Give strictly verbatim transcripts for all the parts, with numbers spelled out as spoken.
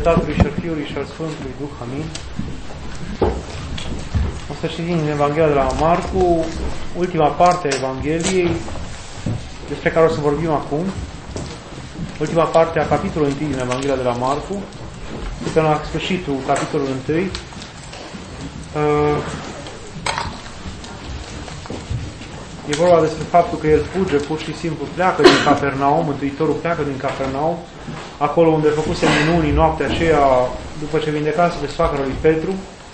Tatălui și al Fiului și al Sfântului Duh. Amin. O să citim din Evanghelia de la Marcu, ultima parte a Evangheliei, despre care o să vorbim acum. Ultima parte a capitolului unu din Evanghelia de la Marcu, până la sfârșitul capitolului unu. Uh, e vorba despre faptul că el fuge, pur și simplu pleacă din Capernaum, Mântuitorul pleacă din Capernaum, acolo unde făcuse minuni noaptea aceea, după ce vindecase pe soacra lui Petru,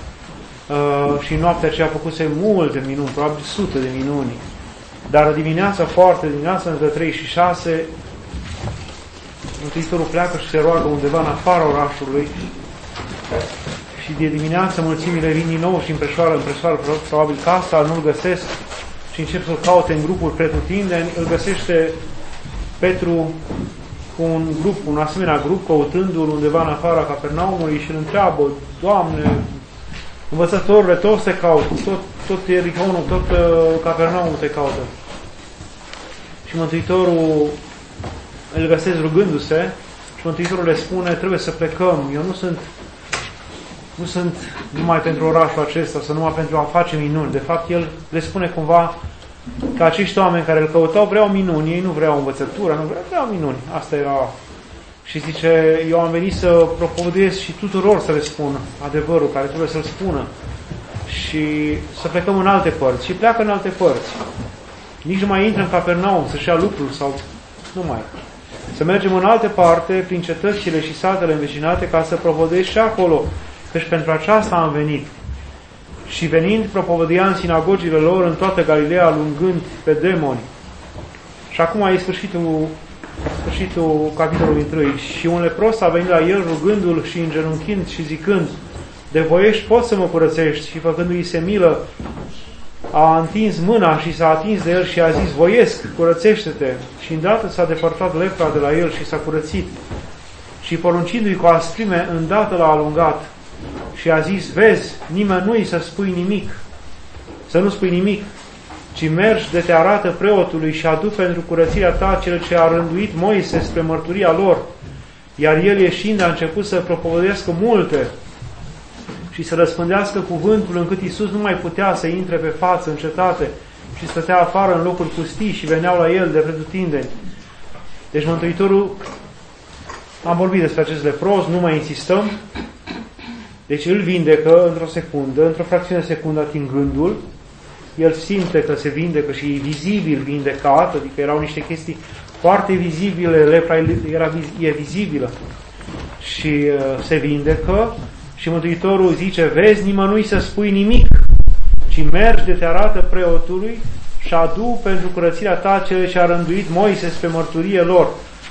uh, și noaptea aceea făcuse multe minuni, probabil sute de minuni. Dar dimineața, foarte dimineața, între trei și șase, Mântuitorul pleacă și se roagă undeva în afara orașului și de dimineață mulțimile vin din nou și împreșoară, împreșoară probabil casa, nu-l găsesc și încep să-l caute în grupuri pretutindeni. Îl găsește Petru cu un grup, un asemenea grup, căutându-l undeva în afara Capernaumului și îl întreabă: Doamne, învățătorule, toți te caută, tot, tot Ierihonul, tot uh, Capernaumul te caută. Și Mântuitorul îl găsesc rugându-se și Mântuitorul le spune: trebuie să plecăm, eu nu sunt nu sunt numai pentru orașul acesta, sau numai pentru a face minuni. De fapt, el le spune cumva că acești oameni care îl căutau vreau minuni, ei nu vreau învățătură, nu vreau, vreau minuni. Asta era. Și zice: eu am venit să propovăduiesc și tuturor să le spun adevărul care trebuie să-l spună și să plecăm în alte părți. Și pleacă în alte părți. Nici nu mai intră în Capernaum să-și ia lucruri sau nu mai. Să mergem în alte parte, prin cetățile și satele învecinate, ca să propovăduiesc și acolo, căci pentru aceasta am venit. Și venind, propovăduia în sinagogile lor în toată Galileea, alungând pe demoni. Și acum e sfârșitul, sfârșitul capitolului unu. Și un lepros a venit la el, rugându-l și îngenunchind și zicând: de voiești poți să mă curățești? Și făcându-i se milă, a întins mâna și s-a atins de el și a zis: voiesc, curățește-te. Și îndată s-a depărtat lepra de la el și s-a curățit. Și poruncindu-i cu asprime, îndată l-a alungat. Și a zis: vezi, nimănui să spui nimic, să nu spui nimic, ci mergi de te arată preotului și adu pentru curățirea ta cele ce a rânduit Moise spre mărturia lor. Iar el ieșind a început să propovăduiască multe și să răspândească cuvântul, încât Iisus nu mai putea să intre pe față în cetate și stătea afară în locuri pustii și veneau la el de pretutindeni. Deci Mântuitorul, am vorbit despre acest lepros, nu mai insistăm. Deci îl vindecă într-o secundă, într-o fracțiune de secundă atingându-l. El simte că se vindecă și e vizibil vindecat, adică erau niște chestii foarte vizibile, lepra era, e vizibilă. Și uh, se vindecă și Mântuitorul zice: vezi, nimănui să spui nimic, ci mergi de te arată preotului și adu pentru curățirea ta cele ce a rânduit Moise spre mărturie lor.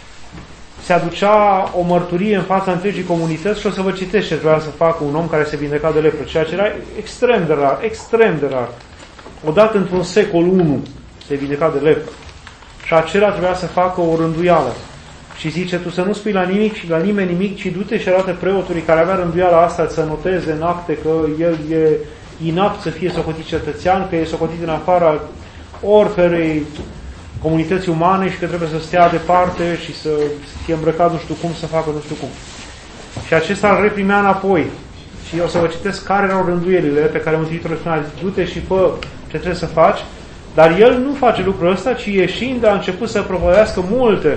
Se aducea o mărturie în fața întregii comunități și o să vă citesc ce trebuia să facă un om care se vindeca de lepră, ceea ce era extrem de rar, extrem de rar. Odată într-un secol unu se vindeca de lepră. Și acela trebuia să facă o rânduială. Și zice: tu să nu spui la nimic și la nimeni nimic, ci du-te și arată preotului care avea rânduiala asta să noteze în acte că el e inapt să fie socotit cetățean, că e socotit în afara oricărei comunității umane și că trebuie să stea departe și să fie îmbrăcat nu știu cum, să facă nu știu cum. Și acesta îl reprimea înapoi. Și eu o să vă citesc care erau rânduielile pe care Mântuitorul spunea: du-te și fă ce trebuie să faci. Dar el nu face lucrul ăsta, ci ieșind a început să propovăduiască multe.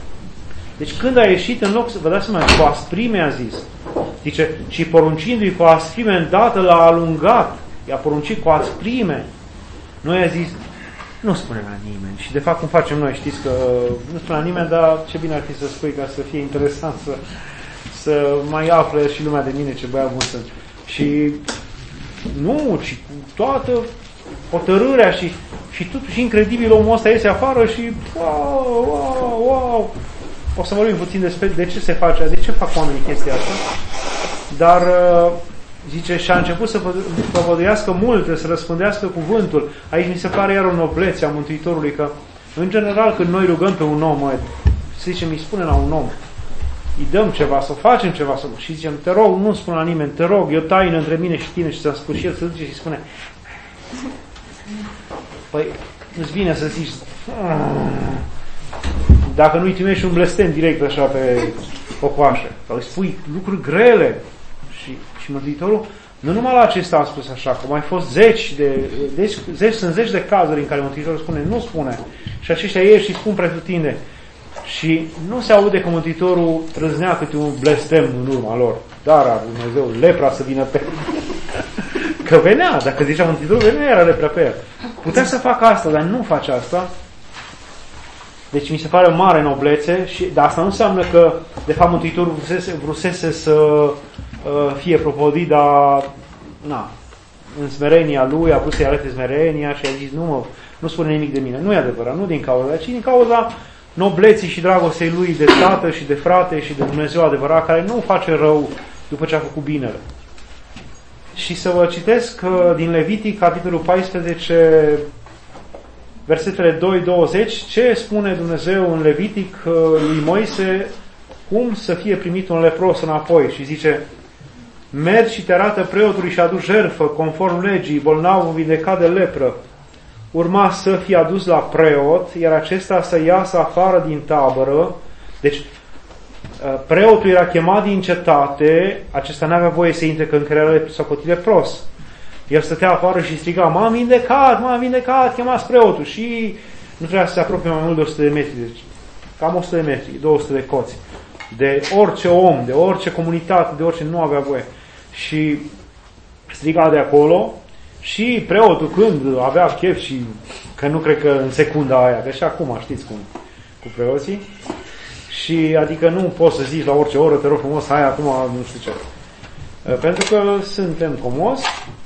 Deci când a ieșit, în loc să vă dați seama, cu asprime a zis. Zice: și poruncindu-i cu asprime, îndată l-a alungat. I-a poruncit cu asprime. Noi a zis: nu spune la nimeni. Și de fapt cum facem noi, știți că nu spune la nimeni, dar ce bine ar fi să spui ca să fie interesant să, să mai afle și lumea de mine ce băiat bun sunt. Și nu, ci cu toată hotărârea și, și totuși incredibil omul ăsta iese afară și wow, wow, wow. O să vorbim puțin despre de ce se face, de ce fac oamenii chestia asta. Dar zice, și a început să propovăduiască multe, să răspândească cuvântul. Aici mi se pare iar o noblețe a Mântuitorului, că în general când noi rugăm pe un om, să zicem, îi spune la un om, îi dăm ceva, să facem ceva, să... și zicem: te rog, nu spune la nimeni, te rog, e o taină între mine și tine, și ți-am spus. Și el se duce și spune: păi, îți vine să zici, dacă nu-i trimești un blestem direct așa pe... o coașă. Sau îi spui lucruri grele. Și, și Mântuitorul nu numai la acesta a spus așa, că mai fost zeci de, deci, zeci, sunt zeci de cazuri în care Mântuitorul spune, nu spune. Și aceștia ieși și spun pretutinde. Și nu se aude că Mântuitorul trăznea câte un blestem în urma lor. Dar a Dumnezeu, lepra să vină pe că venea, dacă zicea Mântuitorul, venea, era lepra pe el. Putea să facă asta, dar nu face asta. Deci mi se pare mare noblețe, și, dar asta nu înseamnă că de fapt Mântuitorul vrusese, vrusese să uh, fie propovăduit, dar na, în smerenia lui a vrut să-i arate smerenia și a zis nu, mă, nu spune nimic de mine. Nu e adevărat, nu din cauza, ci din cauza nobleții și dragostei lui de tată și de frate și de Dumnezeu adevărat, care nu face rău după ce a făcut binele. Și să vă citesc uh, din Levitic, capitolul paisprezece, versetele doi douăzeci, ce spune Dumnezeu în Levitic uh, lui Moise, cum să fie primit un lepros înapoi. Și zice, mergi și te arată preotului și aduci jertfă conform legii, bolnavul vindecat de lepră. Urma să fie adus la preot, iar acesta să iasă afară din tabără. Deci, preotul era chemat din cetate, acesta n-avea voie să intre, că încă era socotit lepros. El stătea afară și striga, m-am vindecat, m-am vindecat, chemați preotul. Și nu trebuia să se apropie mai mult de o sută de metri, deci cam o sută de metri, două sute de coți. De orice om, de orice comunitate, de orice, nu avea voie. Și striga de acolo. Și preotul, când avea chef, și că nu cred că în secunda aia, că și acum știți cum cu preoții, și adică nu poți să zici la orice oră, te rog frumos, hai acum nu știu ce. Pentru că suntem comos,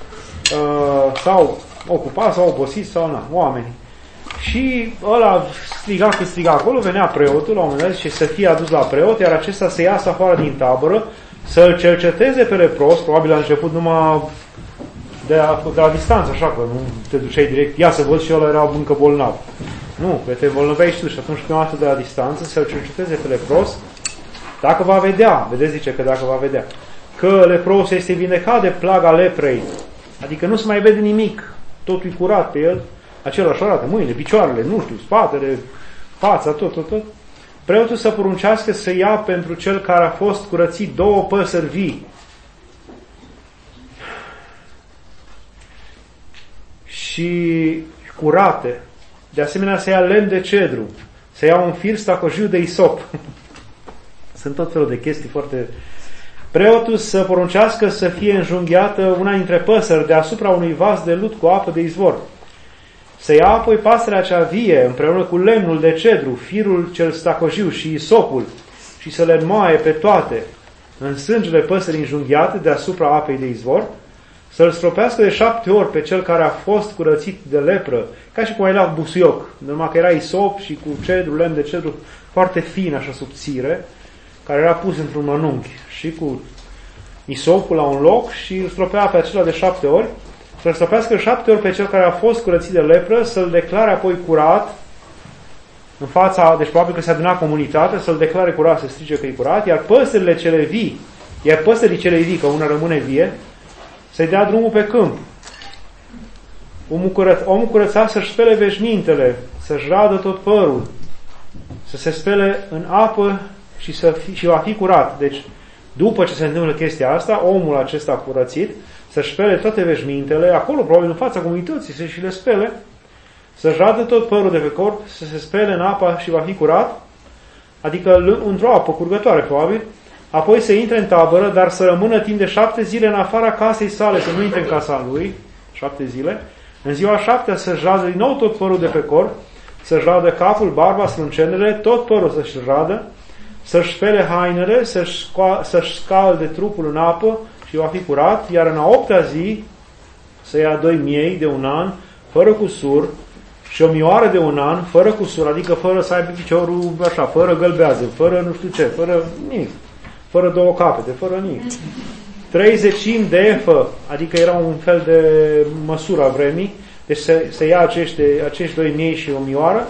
sau ocupați, sau obosiți, sau na, oameni. Și ăla striga cât striga acolo, venea preotul, la un moment dat, și să fie adus la preot, iar acesta să iasă afară din tabără, să-l cerceteze pe lepros, probabil la început numai de la, de la distanță, așa, că nu te duceai direct, ia să văd, și ăla era încă bolnav. Nu, că te bolnăveai și tu, și atunci prima dată de la distanță să-l cerceteze pe lepros, dacă va vedea, vedeți, zice că dacă va vedea, că lepros este vindecat de plaga leprei, adică nu se mai vede nimic, totul e curat pe el, același arată, mâinile, picioarele, nu știu, spatele, fața, tot, tot, tot. Preotul să poruncească să ia pentru cel care a fost curățit două păsări vii, și curate, de asemenea să ia lemn de cedru, să ia un fir stacojiu de isop. Sunt tot felul de chestii foarte... Preotul să poruncească să fie înjunghiată una dintre păsări deasupra unui vas de lut cu apă de izvor. Să ia apoi pasărea cea vie împreună cu lemnul de cedru, firul cel stacojiu și isopul, și să le înmoaie pe toate în sângele păsării înjunghiate deasupra apei de izvor, să-l stropească de șapte ori pe cel care a fost curățit de lepră, ca și cum ai luat busuioc, numai că era isop și cu cedru, lemn de cedru foarte fin, așa subțire, care era pus într-un mănunchi, și cu isopul la un loc, și îl stropea pe acela de șapte ori, să-l stropească șapte ori pe cel care a fost curățit de lepră, să-l declare apoi curat în fața, deci probabil că se aduna comunitatea, să-l declare curat, să strige că e curat, iar păsările cele vii, iar păsările cele vii, că una rămâne vie, să-i dea drumul pe câmp. Omul, curăț, omul curățat să-și spele veșmintele, să-și radă tot părul, să se spele în apă și, să fi, și va fi curat. Deci, după ce se întâmplă chestia asta, omul acesta curățit să-și spele toate veșmintele, acolo, probabil în fața comunității, să și le spele, să-și radă tot părul de pe corp, să se spele în apă și va fi curat, adică într-o apă curgătoare, probabil. Apoi să intre în tabără, dar să rămână timp de șapte zile în afara casei sale, să nu intre în casa lui, șapte zile. În ziua șaptea să-și radă din nou tot părul de pe corp, să-și radă capul, barba, sprâncenele, tot părul să-și radă, să-și spele hainele, să-și, să-și scalde trupul în apă și va fi curat, iar în a opta zi să ia doi miei de un an, fără cusur, și o mioară de un an, fără cusur, adică fără să aibă piciorul așa, fără gălbează, fără nu știu ce, fără nimic. Fără două capete, fără nimic. Trei zecimi de efă, adică era un fel de măsură a vremii, deci se, se ia acești, acești doi miei și o mioară,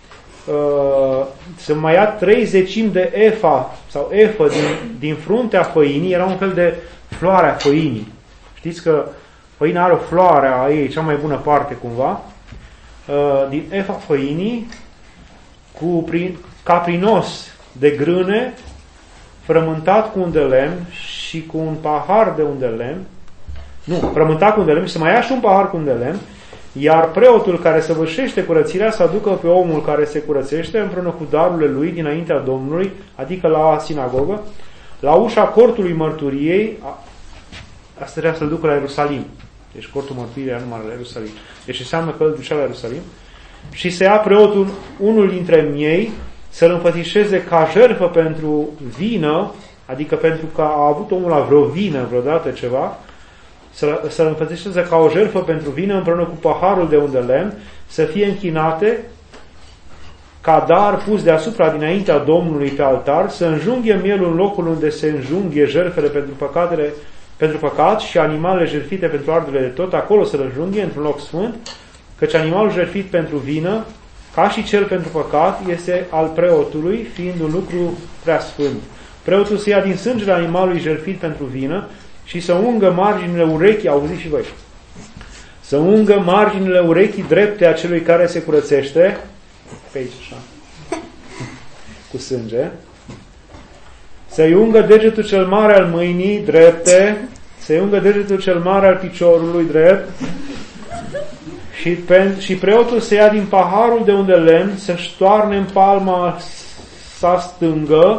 uh, să mai ia trei zecimi de efa, sau efă din, din fruntea făinii, era un fel de floare a făinii. Știți că făina are o floare a ei, cea mai bună parte cumva, uh, din efa făinii, cu prin, caprinos de grâne, frământat cu un de lemn și cu un pahar de un de lemn, nu, frământat cu un de lemn și să mai ia și un pahar cu un de lemn, iar preotul care săvârșește curățirea să aducă pe omul care se curățește împreună cu darurile lui dinaintea Domnului, adică la sinagogă, la ușa cortului mărturiei. Asta trebuia să-l ducă la Ierusalim. Deci cortul mărturiei era numai la Ierusalim. Deci înseamnă că îl ducea la Ierusalim. Și să ia preotul unul dintre miei, să-l înfățișeze ca jertfă pentru vină, adică pentru că a avut omul la vreo vină vreodată ceva, să, să-l înfățișeze ca o jertfă pentru vină împreună cu paharul de un de lemn, să fie închinate ca dar pus deasupra dinaintea Domnului pe altar, să înjunghe mielul în locul unde se înjunghe jertfele pentru păcatele, pentru păcat și animalele jertfite pentru ardere de tot, acolo să le înjunghe într-un loc sfânt, căci animalul jertfit pentru vină, ca și cel pentru păcat, este al preotului, fiind un lucru prea sfânt. Preotul să ia din sângele animalului jertfit pentru vină și să ungă marginile urechii, auziți și voi, să ungă marginile urechii drepte a celui care se curățește, pe aici așa, cu sânge, să-i ungă degetul cel mare al mâinii drepte, să-i ungă degetul cel mare al piciorului drept și, pe, și preotul să ia din paharul de un de lemn, să-și toarne în palma sa stângă,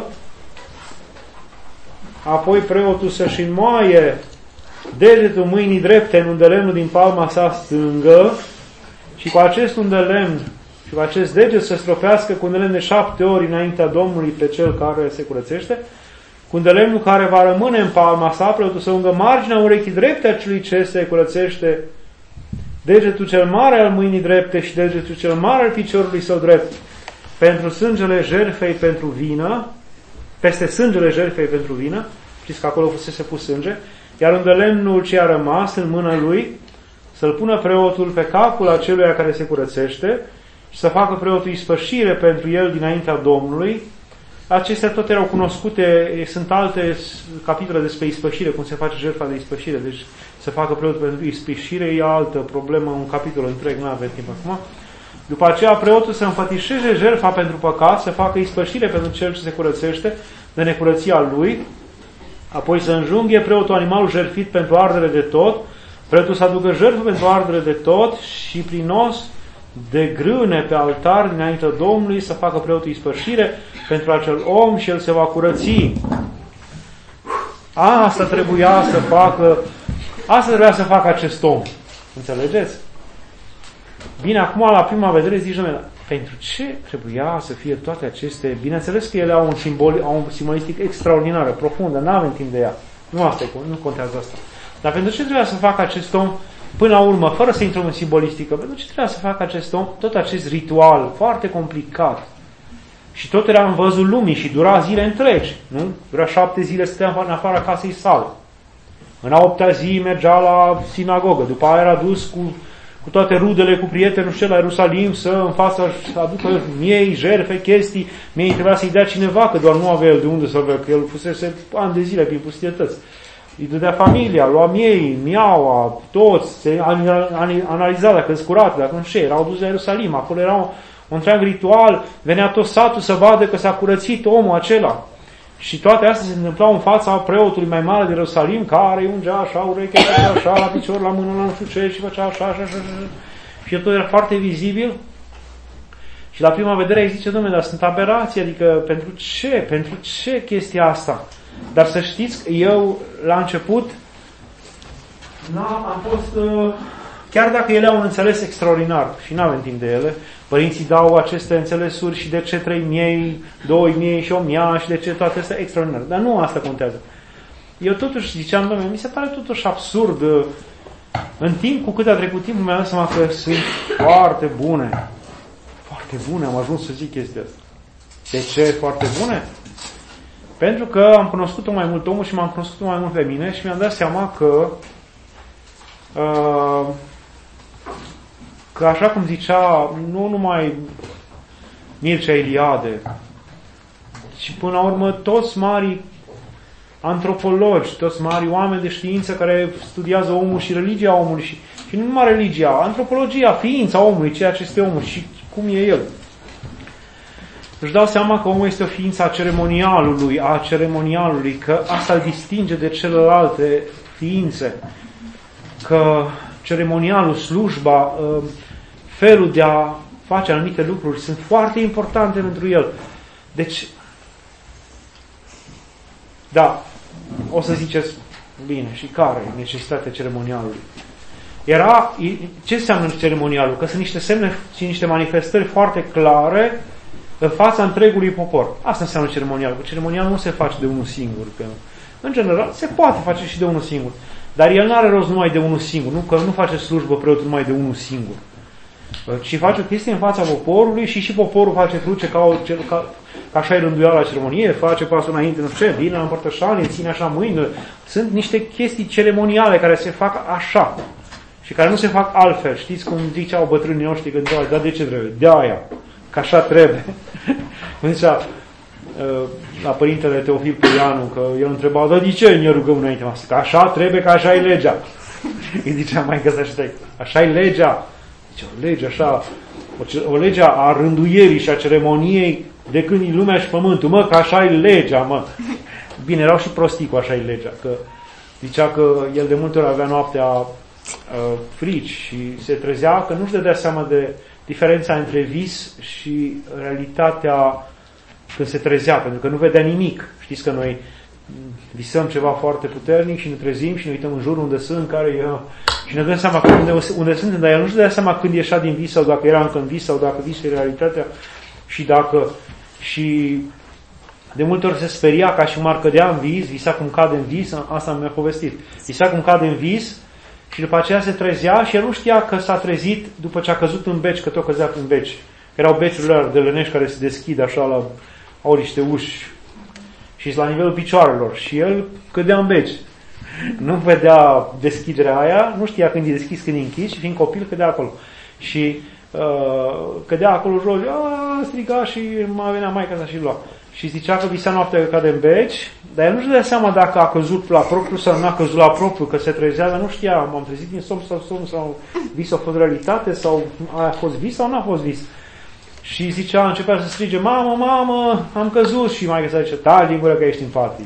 apoi preotul să-și înmoaie degetul mâinii drepte în un de lemn din palma sa stângă și cu acest un de lemn și cu acest deget să stropească cu un de lemn de șapte ori înaintea Domnului pe cel care se curățește, cu un de lemnul care va rămâne în palma sa, preotul să ungă marginea urechii drepte a celui ce se curățește, degetul cel mare al mâinii drepte și degetul cel mare al piciorului său drept, pentru sângele jertfei pentru vină, peste sângele jertfei pentru vină, știți că acolo fusese pus sânge, iar un de lemnul ce a rămas în mâna lui, să-l pună preotul pe capul aceluia care se curățește și să facă preotul ispășire pentru el dinaintea Domnului. Acestea tot erau cunoscute, sunt alte capitole despre ispășire, cum se face jertfa de ispășire, deci să facă preotul pentru ispășire e altă problemă, un capitol întreg, nu avem timp acum. După aceea preotul să înfățișeze jertfa pentru păcat, să facă ispășire pentru cel ce se curățește de necurăția lui, apoi să înjunghe preotul animalul jertfit pentru ardere de tot, preotul să aducă jertfă pentru ardere de tot și prin os de grâne pe altar dinaintea Domnului să facă preotul ispășire pentru acel om și el se va curăți. Asta trebuia să facă, asta trebuia să facă acest om. Înțelegeți? Bine, acum la prima vedere zici, domnule, pentru ce trebuia să fie toate aceste... Bineînțeles că ele au un simbol, au un simbolistică extraordinară, profundă, nu avem timp de ea. Nu asta e, nu contează asta. Dar pentru ce trebuia să facă acest om, până la urmă, fără să intrăm în simbolistică, pentru ce trebuia să facă acest om tot acest ritual foarte complicat? Și tot era în văzul lumii și dura zile întregi, nu? Dura șapte zile, stătea în afara casei sale. În a optea zi mergea la sinagogă, după aia era dus cu, cu toate rudele, cu prietenul și la Ierusalim să în fața aducă miei, jertfe, chestii. Miei trebuia să-i dea cineva, că doar nu avea el de unde să avea, că el fusese ani de zile prin pustietăți. Îi dădea familia, lua miei, miaua, toți, se analiza dacă îți curate, dacă nu știu, erau dus la Ierusalim, acolo era un, un întreg ritual, venea tot satul să vadă că s-a curățit omul acela. Și toate astea se întâmplau în fața preotului mai mare de Ierusalim, care îi ungea așa urechea, așa, la picior, la mână, la nu știu ce, și făcea așa, așa, așa, așa. Și tot era foarte vizibil. Și la prima vedere îi zice, domnule, dar sunt aberații, adică pentru ce? Pentru ce chestia asta? Dar să știți că eu, la început, am fost, chiar dacă ele au un înțeles extraordinar, și nu avem timp de ele, părinții dau aceste înțelesuri și de ce trei mii, doi mii și o mie și de ce toate astea extraordinar. Dar nu asta contează. Eu totuși ziceam, domnule, mi se pare totuși absurd. În timp, cu cât a trecut timpul, mi-am dat seama că sunt foarte bune. Foarte bune, am ajuns să zic chestia asta. De ce foarte bune? Pentru că am cunoscut-o mai mult omul și m-am cunoscut-o mai mult pe mine și mi-am dat seama că uh, că așa cum zicea, nu numai Mircea Eliade, ci până la urmă toți mari antropologi, toți mari oameni de știință care studiază omul și religia omului și, și nu numai religia, antropologia, ființa omului, ceea ce este omul și cum e el. își dau seama că omul este o ființă a ceremonialului, a ceremonialului, că asta îl distinge de celelalte ființe, că ceremonialul, slujba, felul de a face anumite lucruri sunt foarte importante pentru el. Deci, da, o să ziceți, bine, și care e necesitatea ceremonialului? Era, ce înseamnă ceremonialul? Că sunt niște semne și niște manifestări foarte clare în fața întregului popor. Asta înseamnă ceremonialul. Că ceremonialul nu se face de unul singur. Că, în general, se poate face și de unul singur. Dar el nu are rost numai de unul singur. Nu, că nu face slujbă preotul numai de unul singur. Și face o chestie în fața poporului și și poporul face cruce ca, o, ca, ca așa e rânduiala la ceremonie, face pasul înainte, nu știu ce, vine la împărtășanie, ține așa mâinile. Sunt niște chestii ceremoniale care se fac așa și care nu se fac altfel. Știți cum ziceau bătrânii noștri când ziceau, dar de ce trebuie? De aia, că așa trebuie. Cum zicea la părintele Teofil Puianu, că el întreba, dar de ce ne rugăm înainte? Că așa trebuie, că așa e legea. Îi zicea maică să știi, așa e legea. Zice, o lege așa, o, o lege a rânduierii și a ceremoniei de când e lumea și pământul, mă, că așa e legea, mă. Bine, erau și prostii cu așa e legea, că zicea că el de multe ori avea noaptea uh, frici și se trezea că nu-și dădea seama de diferența între vis și realitatea când se trezea, pentru că nu vedea nimic. Știți că noi visăm ceva foarte puternic și ne trezim și ne uităm în jur unde sunt, care e, și ne dăm seama unde, unde suntem, dar el nu-și dădea seama când ieșea din vis sau dacă era încă în vis sau dacă visul e realitatea și dacă și de multe ori se speria ca și cum ar cădea în vis, visa cum cade în vis, asta mi-a povestit, visa cum cade în vis și după aceea se trezea și el nu știa că s-a trezit după ce a căzut în beci, că tot căzea în beci. Erau beciurile alea de lănești care se deschid așa, la, au niște uși și la nivelul picioarelor și el cădea în beci. Nu vedea deschiderea aia, nu știa când e deschis, când e închis și fiind copil cădea acolo. Și uh, cădea acolo jos, a, striga și mai venea maica sa și lua. Și zicea că visea noaptea că cade în beci, dar el nu-și dădea seama dacă a căzut la propriu sau nu a căzut la propriu, că se trezea, dar nu știa, m-am trezit din somn sau somn sau vis a fost realitate sau a fost vis sau nu a fost vis. Și zicea, începea să strige, mamă, mamă, am căzut. Și maica sa zice, taci din gură că ești în față.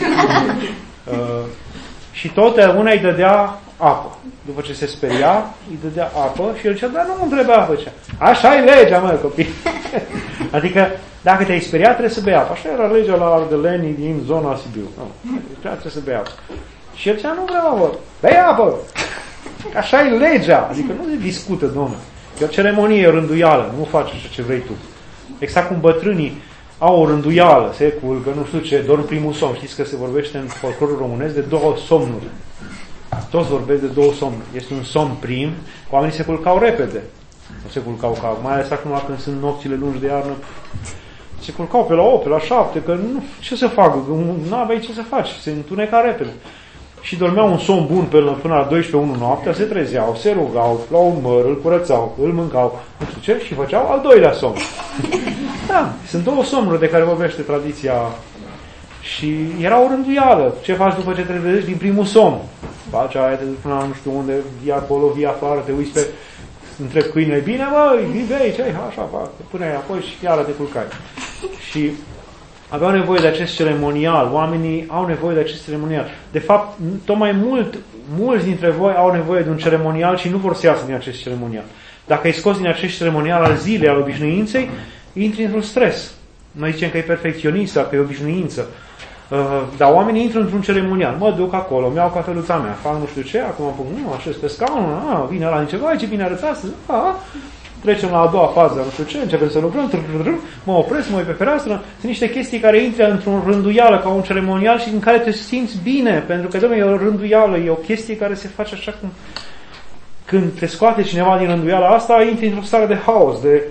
uh, și tot una îi dădea apă. După ce se speria, îi dădea apă și el zicea, dar nu îmi trebuie apă. Așa e legea, mă, copii. Adică, dacă te-ai speriat, trebuie să bei apă. Așa era legea la ardelenii din zona Sibiu. Nu, trebuie să bei apă. Și el zicea, nu vreau apă, bei apă. Așa e legea. Adică nu se discută, domnule. E o ceremonie, o rânduială, nu faci așa ce vrei tu. Exact cum bătrânii au o rânduială, se culcă, nu știu ce, dorm primul somn. Știți că se vorbește în folclorul românesc de două somnuri. Toți vorbesc de două somnuri. Este un somn prim, oamenii se culcau repede. Nu se culcau ca, mai ales acum când sunt nopțile lungi de iarnă, se culcau pe la opt, pe la șapte, că nu, ce să facă, nu aveai ce să faci, se întuneca repede. Și dormeau un somn bun până, până la douăsprezece unu noaptea, se trezeau, se rugau, la un măr, îl curățau, îl mâncau, nu știu ce, și făceau al doilea somn. Da, sunt două somnuri de care vorbește tradiția. Și era o rânduială. Ce faci după ce te trezești din primul somn? Faci aia, te duci până la nu știu unde, vii acolo, vii afară, te uiți pe între câine, bine măi, vii aici, așa fac, până aia, apoi și iară te culcai. Și aveau nevoie de acest ceremonial, oamenii au nevoie de acest ceremonial. De fapt, tot mai mult, mulți dintre voi au nevoie de un ceremonial și nu vor să iasă din acest ceremonial. Dacă îi scoți din acest ceremonial al zilei, al obișnuinței, intri într-un stres. Noi zicem că e perfecționist, că e obișnuință. Uh, dar oamenii intră într-un ceremonial. Mă duc acolo, mi-au cafeluța mea, fac nu știu ce, acum am făcut, nu, așez pe scaun, a, vine la ceva, ce bine arăți astăzi, a, trecem la a doua fază, nu știu ce, începem să lucrăm, mă opresc, mă uit pe fereastră. Sunt niște chestii care intră într-un rânduială, ca un ceremonial și în care te simți bine, pentru că, dom'le, e o rânduială, e o chestie care se face așa cum când te scoate cineva din rânduiala asta, intri într-o stare de haos, de...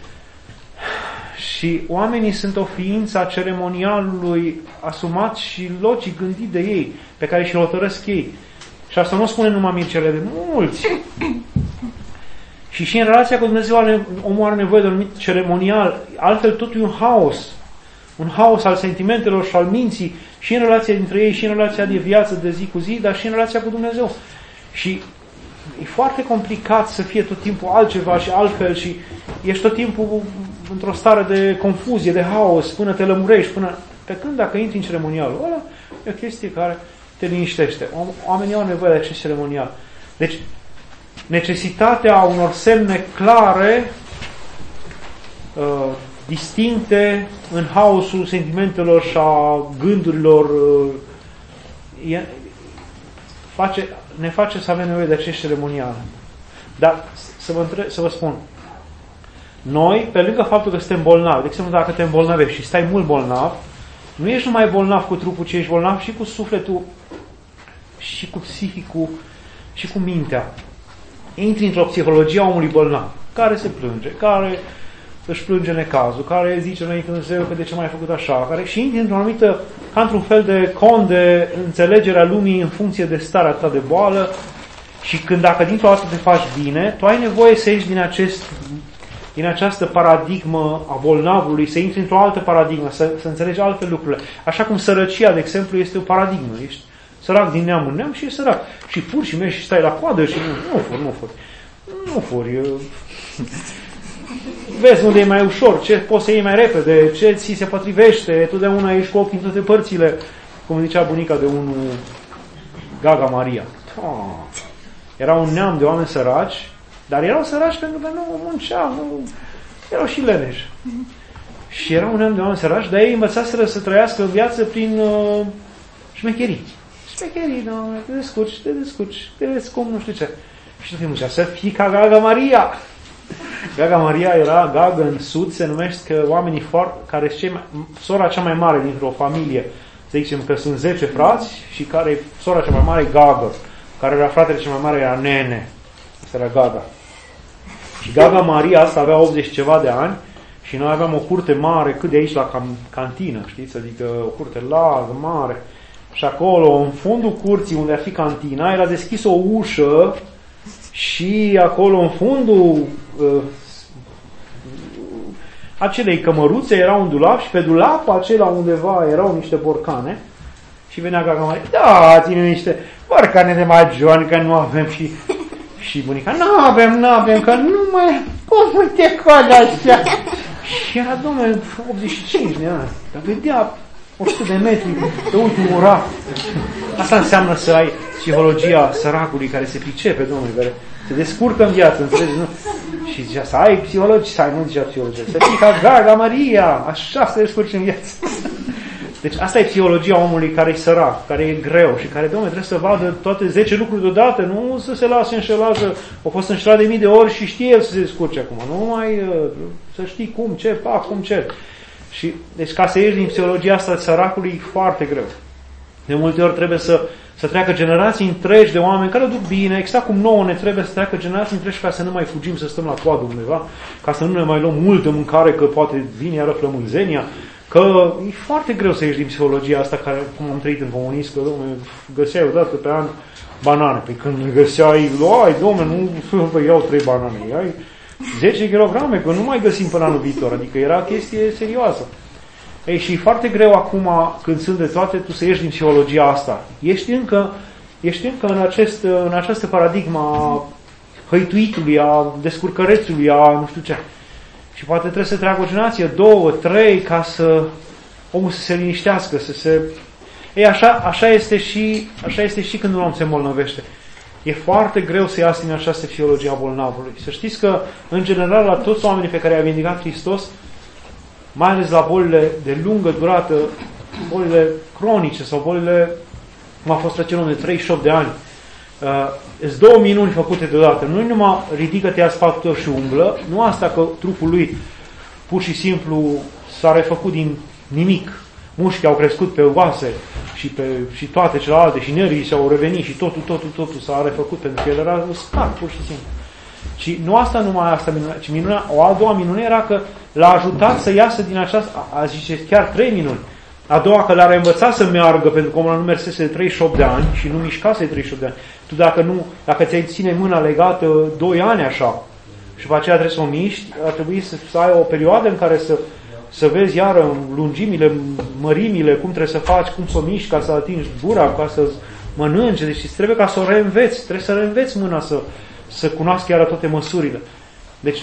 Și oamenii sunt o ființă a ceremonialului asumat și logic gândit de ei, pe care și-l hotărăsc ei. Și asta nu spune numai mircele, de mulți. Și și în relația cu Dumnezeu omul are nevoie de un anumit ceremonial, altfel totul e un haos. Un haos al sentimentelor și al minții, și în relația dintre ei, și în relația de viață de zi cu zi, dar și în relația cu Dumnezeu. Și e foarte complicat să fie tot timpul altceva și altfel și ești tot timpul într-o stare de confuzie, de haos, până te lămurești, până... Pe când dacă intri în ceremonialul ăla, e o chestie care te liniștește. Oamenii au nevoie de acest ceremonial. Deci, necesitatea unor semne clare, uh, distincte, în haosul sentimentelor și a gândurilor, uh, e, face, ne face să avem nevoie de acest ceremonial. Dar, să vă, între, să vă spun, noi, pe lângă faptul că suntem bolnavi, de exemplu, dacă te îmbolnăvești și stai mult bolnav, nu ești numai bolnav cu trupul, ci ești bolnav și cu sufletul, și cu psihicul, și cu mintea. Intri într-o psihologie a omului bolnav, care se plânge, care își plânge necazul, care zice înainte Dumnezeu că de ce m-ai făcut așa, care și intri într-o anumită, ca într-un fel de con de înțelegerea lumii în funcție de starea ta de boală, și când dacă dintr-o dată te faci bine, tu ai nevoie să ieși din acest din această paradigmă a bolnavului, să intri într-o altă paradigmă, să, să înțelegi alte lucruri. Așa cum sărăcia, de exemplu, este o paradigmă. Ești sărac din neam în neam și ești sărac. Și furi și mergi și stai la coadă și nu, nu furi, nu furi. Nu furi. Vezi unde e mai ușor, ce poți să iei mai repede, ce ți se potrivește, totdeauna ești cu ochii în toate părțile, cum zicea bunica de unul, Gaga Maria. Oh. Era un neam de oameni săraci, dar erau săraci pentru că nu munceau, nu... erau și leneși. Mm-hmm. Și era un neam de oameni săraci, dar ei învățaseră să trăiască în viață prin uh, șmecherii. Șmecherii, doamne, te descurci, te descurci, te vezi cum, nu știu ce. Și tot timpul zicea, să fii ca Gaga Maria. Gaga Maria era, Gaga în sud, se numește că oamenii foarte, care sunt cei mai, sora cea mai mare dintr-o familie, să zicem că sunt zece frați și care sora cea mai mare e Gaga, care era fratele cel mai mare era Nene. Asta era Gaga. Și Gaga Maria asta avea optzeci ceva de ani și noi aveam o curte mare, cât de aici la cam, cantină, știți? Adică o curte largă, mare. Și acolo, în fundul curții unde ar fi cantina, era deschis o ușă și acolo, în fundul uh, acelei cămăruțe, era un dulap și pe dulap acela undeva erau niște borcane și venea Gaga Maria, da, ține niște borcane de magioni, că nu avem și... Și bunica, nu avem, nu avem, că nu mai... Cum uite coada așa? Și era, domnule, optzeci și cinci de ani. Dar vedea o sută de metri pe ultimul raft. Asta înseamnă să ai psihologia săracului care se pricepe, domnule, care se descurcă în viață, înțelegi? Nu? Și zicea, să ai psihologie, să ai, nu zicea psihologie, să fii ca Gaga Maria, așa să te descurci în viață. Deci asta e psihologia omului care e sărac, care e greu și care, domnule, trebuie să vadă toate zece lucruri deodată, nu să se lase înșelat, a fost înșelat de mii de ori și știe el să se descurce acum. Nu mai să știi cum, ce fac, cum, ce. Și, deci ca să ieși din psihologia asta de săracului e foarte greu. De multe ori trebuie să, să treacă generații întregi de oameni care duc bine, exact cum nouă ne trebuie să treacă generații întregi ca să nu mai fugim, să stăm la coadă undeva, ca să nu ne mai luăm multă mâncare, că poate vine iară flămânzenia. Că e foarte greu să ieși din psihologia asta care, cum am trăit în comunism, că, dom'le, găseai odată pe an banane. Păi când le găseai, luai, dom'le, nu vă iau trei banane, ai zece kilograme, că nu mai găsim până anul viitor. Adică era chestie serioasă. Ei, și e foarte greu acum, când sunt de toate, tu să ieși din psihologia asta. Ești încă, ești încă în, acest, în această paradigmă a hăituitului, a descurcărețului, a nu știu ce. Și poate trebuie să treacă o generație, două, trei, ca să omul să se liniștească, să se... Ei, așa, așa, este și, așa este și când un om se îmbolnăvește. E foarte greu să iasă din această psihologie a bolnavului. Să știți că, în general, la toți oamenii pe care i-a vindicat Hristos, mai ales la bolile de lungă durată, bolile cronice sau bolile, cum a fost acel om de treizeci și opt de ani, Uh, sunt două minuni făcute deodată. Nu numai ridică-te, ia sfatul tău și umblă, nu asta că trupul lui pur și simplu s-a refăcut din nimic. Mușchii au crescut pe oase și, pe, și toate celelalte și nervii și-au revenit și totul, totul, totul s-a refăcut pentru că el era uscat pur și simplu. Și nu asta numai asta minunea, ci minunea, o a doua minune era că l-a ajutat să iasă din această, a, a zice chiar trei minuni. A doua că l-a învățat să meargă, pentru că omul nu mersese de treizeci și opt de ani și nu mișcase de treizeci și opt de ani. Tu dacă nu, dacă ți-ai ține mâna legată doi ani așa și după aceea trebuie să o miști, ar trebui să, să ai o perioadă în care să, să vezi iară lungimile, mărimile, cum trebuie să faci, cum să o miști ca să atingi gura, ca să mănânci. Deci trebuie ca să o reînveți, trebuie să reînveți mâna să, să cunoască iară toate măsurile. Deci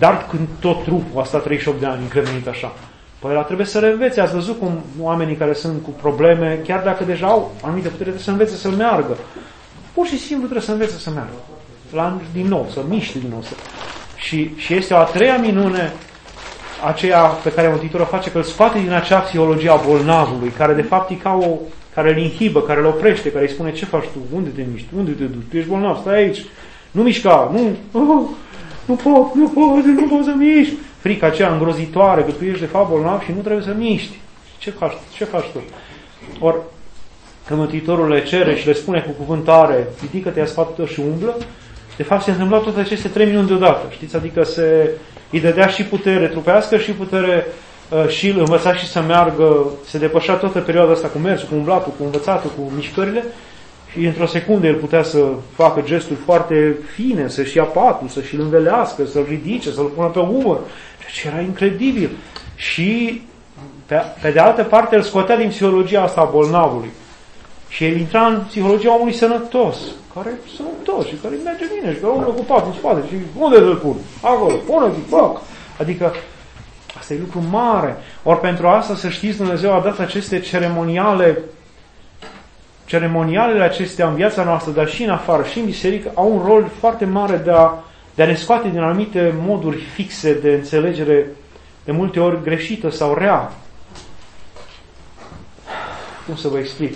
dar când tot trupul a stat treizeci și opt de ani încremenit așa. Păi ăla trebuie să reînvețe. Ați văzut cum oamenii care sunt cu probleme, chiar dacă deja au anumite putere, trebuie să învețe să meargă. Pur și simplu trebuie să învețe să meargă. La, din nou, să miște din nou. Să... Și, și este o a treia minune, aceea pe care Mântuitorul o face, că îl scoate din acea psihologie a bolnavului, care de fapt e ca o, care îl inhibă, care îl oprește, care îi spune: ce faci tu? Unde te miști? Unde te duci? Tu ești bolnav, stai aici. Nu mișca, nu, oh, nu pot, nu pot, nu pot să miști. Frica aceea îngrozitoare, că tu ești de fapt bolnav și nu trebuie să miști. Ce faci, ce faci tu? Ori, când Mântuitorul le cere și le spune cu cuvânt tare: ridică-te, ia sfatul tău și umblă, de fapt se întâmplau toate aceste trei minuni deodată. Știți? Adică se, îi dădea și putere trupească și putere uh, și îl învăța și să meargă, se depășea toată perioada asta cu mersul, cu umblatul, cu învățatul, cu mișcările. Și într-o secundă el putea să facă gesturi foarte fine, să-și ia patul, să-și îl învelească, să-l ridice, să-l pună pe umăr. Deci era incredibil. Și pe, pe de altă parte îl scotea din psihologia asta a bolnavului. Și el intra în psihologia omului sănătos, care e sănătos și care îi merge bine și care omul cu patul în spate. Și unde îl pun? Acolo, pune-te, fac. Adică asta e lucru mare. Ori pentru asta, să știți, Dumnezeu a dat aceste ceremoniale. Ceremonialele acestea în viața noastră, dar și în afară, și în biserică, au un rol foarte mare de a, de a ne scoate din anumite moduri fixe de înțelegere, de multe ori greșită sau rea. Cum să vă explic?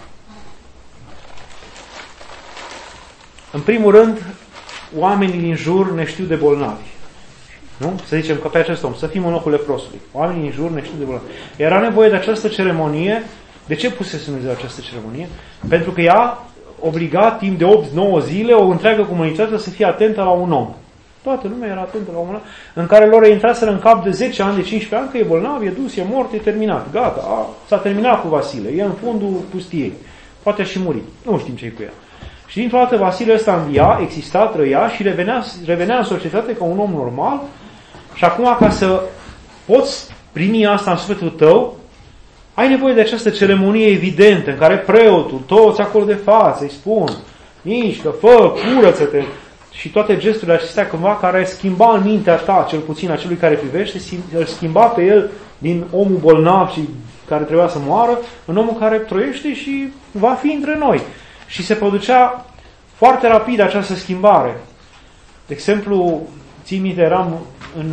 În primul rând, oamenii din jur ne știu de bolnavi. Nu? Să zicem că pe acest om, să fim în locul leprosului. Oamenii din jur ne știu de bolnavi. Era nevoie de această ceremonie. De ce pusese Dumnezeu această ceremonie? Pentru că ea obliga timp de opt nouă zile o întreagă comunitate să fie atentă la un om. Toată lumea era atentă la un om în care lor intraseră în cap de zece ani, de cincisprezece ani, că e bolnav, e dus, e mort, e terminat. Gata, a, s-a terminat cu Vasile, e în fundul pustiei. Poate a și murit. Nu știm ce-i cu ea. Și dintr-o dată Vasile ăsta învia, exista, trăia și revenea, revenea în societate ca un om normal. Și acum, ca să poți primi asta în sufletul tău, ai nevoie de această ceremonie evidentă în care preotul, toți acolo de față, îi spun: mișcă, fă, curăță-te. Și toate gesturile acestea cumva care schimba în mintea ta, cel puțin a celui care privește, îl schimba pe el din omul bolnav și care trebuia să moară, în omul care trăiește și va fi între noi. Și se producea foarte rapid această schimbare. De exemplu, ții minte, eram în...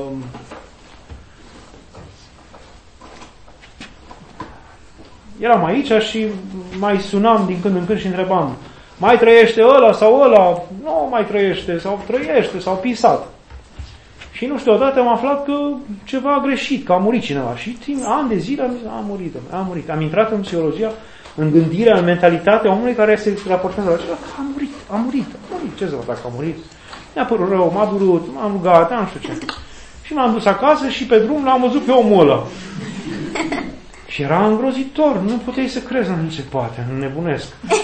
Eram aici și mai sunam din când în când și întrebam: mai trăiește ăla sau ăla? Nu mai trăiește, sau trăiește, sau pisat. Și nu știu, odată am aflat că ceva a greșit, că a murit cineva. Și timp, ani de zile am zis: a murit, a murit. Am intrat în psihologia, în gândirea, în mentalitatea omului care se raportează la acela, că a murit, a murit, a murit. Ce să vă dacă a murit? Mi-a părut rău, m-a durut, m-am rugat, nu știu ce. Și m-am dus acasă și pe drum l-am văzut pe omul ăla. Și era îngrozitor, nu puteai să crezi, nu se poate, nu nebunesc.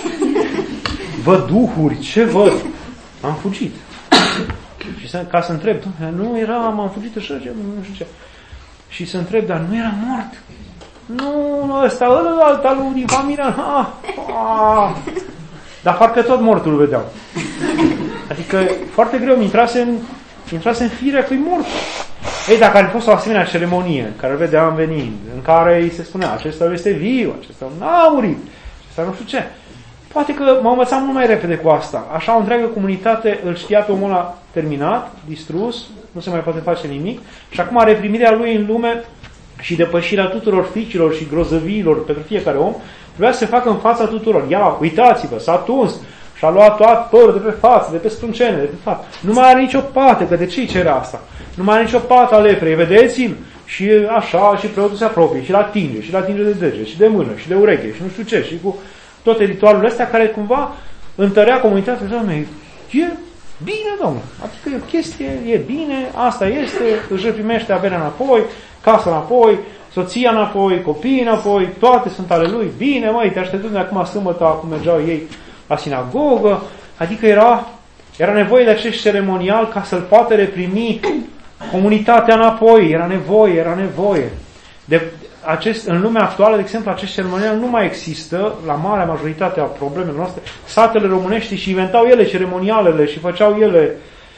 Văd duhuri, ce văd? Am fugit. Și să, ca să întreb, nu era, m-am fugit așa, nu știu ce. Și să întreb, dar nu era mort? Nu, ăsta, ăla, alta lui din familia, ah, ah. Dar parcă tot mortul îl vedeau. Adică foarte greu, intrase în, intrase în firea că e mort. Ei, dacă ar fi fost o asemenea ceremonie, care îl vedeam venind, în care îi se spunea: acesta este viu, acesta n-a murit, acesta nu știu ce. Poate că mă învățam mult mai repede cu asta. Așa o întreagă comunitate îl știa pe omul ăla terminat, distrus, nu se mai poate face nimic. Și acum reprimirea lui în lume și depășirea tuturor fricilor și grozăviilor pentru fiecare om trebuia să se facă în fața tuturor. Ia, uitați-vă, s-a tuns și-a luat tot părul de pe față, de pe sprâncene, de pe față. Nu mai are nicio pată, că de ce-i cerea asta? Nu mai are nicio pată a leprei, vedeți-l? Și așa, și preotul se apropie, și l-atinge, și l-atinge de deget, și de mână, și de ureche, și nu știu ce, și cu toate ritualurile astea care cumva întărea comunitatea. Doamne, e bine, domnule, adică e o chestie, e bine, asta este, își primește averea înapoi, casa înapoi, soția înapoi, copiii înapoi, toate sunt ale lui, bine, măi, te așteptăm de acum sâmbătă, acum mergeau ei la sinagogă, adică era, era nevoie de acest ceremonial ca să-l poată reprimi comunitatea înapoi, era nevoie, era nevoie. De, acest, în lumea actuală, de exemplu, acest ceremonial nu mai există, la marea majoritate a problemelor noastre. Satele românești și inventau ele ceremonialele și făceau ele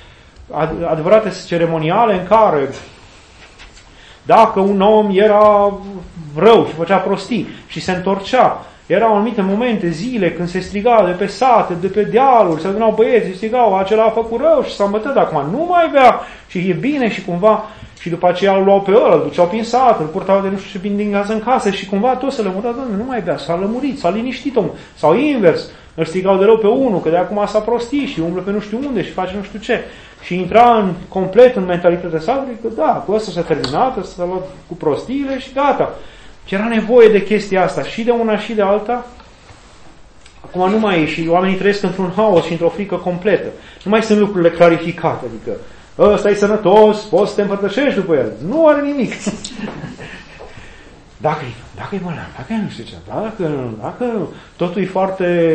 adevărate ceremoniale în care dacă un om era rău și făcea prostii și se întorcea, erau anumite momente, zile, când se striga de pe sate, de pe dealuri, se adunau băieți, strigau, acela a făcut rău și s-a îmbătăt, acum nu mai bea și e bine și cumva, și după aceea îl luau pe ăla, îl duceau prin sat, îl purtau de nu știu ce bine din casă în casă și cumva tot se lămura, doamne, nu mai bea, s-a lămurit, s-a liniștit omul. Sau invers, îl strigau de rău pe unul, că de acum s-a prostit și umblă pe nu știu unde și face nu știu ce. Și intra în, complet în mentalitatea satului, că da, cu ăsta s-a terminat, ăsta s-a luat cu prostiile și gata. Și era nevoie de chestia asta, și de una și de alta. Acum nu mai e și oamenii trăiesc într-un haos și într-o frică completă. Nu mai sunt lucrurile clarificate, adică ăsta e sănătos, poți să te împărtășești după el. Nu are nimic. Dacă, dacă e bolnav, dacă e nu știu ce, dacă, dacă totul e foarte...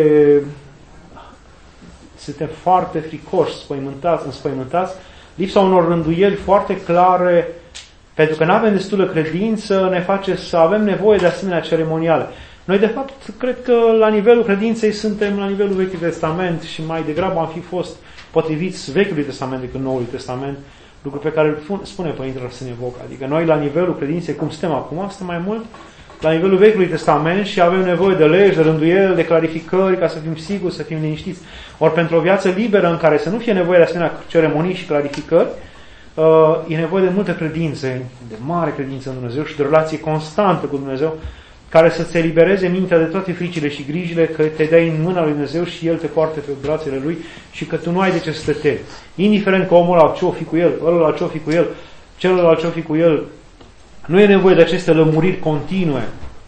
Suntem foarte fricoși, spăimântați, înspăimântați, lipsa unor rânduieli foarte clare, pentru că nu avem destulă credință, ne face să avem nevoie de asemenea ceremoniale. Noi, de fapt, cred că la nivelul credinței suntem la nivelul Vechiului Testament și mai degrabă am fi fost potriviți Vechiului Testament decât Noului Testament, lucru pe care îl spune Părintele Arsenie Voca. Adică noi, la nivelul credinței, cum suntem acum, suntem mai mult la nivelul Vechiului Testament și avem nevoie de legi, de rânduieli, de clarificări, ca să fim siguri, să fim liniștiți. Ori pentru o viață liberă în care să nu fie nevoie de asemenea ceremonii și clarificări, uh, e nevoie de multă credință, de mare credință în Dumnezeu și de o relație constantă cu Dumnezeu, care să-ți elibereze mintea de toate fricile și grijile, că te dai în mâna lui Dumnezeu și El te poartă pe brațele Lui și că tu nu ai de ce să te temi. Indiferent că omul ăla ce-o fi cu el, ăla ce-o fi cu el, celălalt ce-o fi cu el, nu e nevoie de aceste lămuriri continue.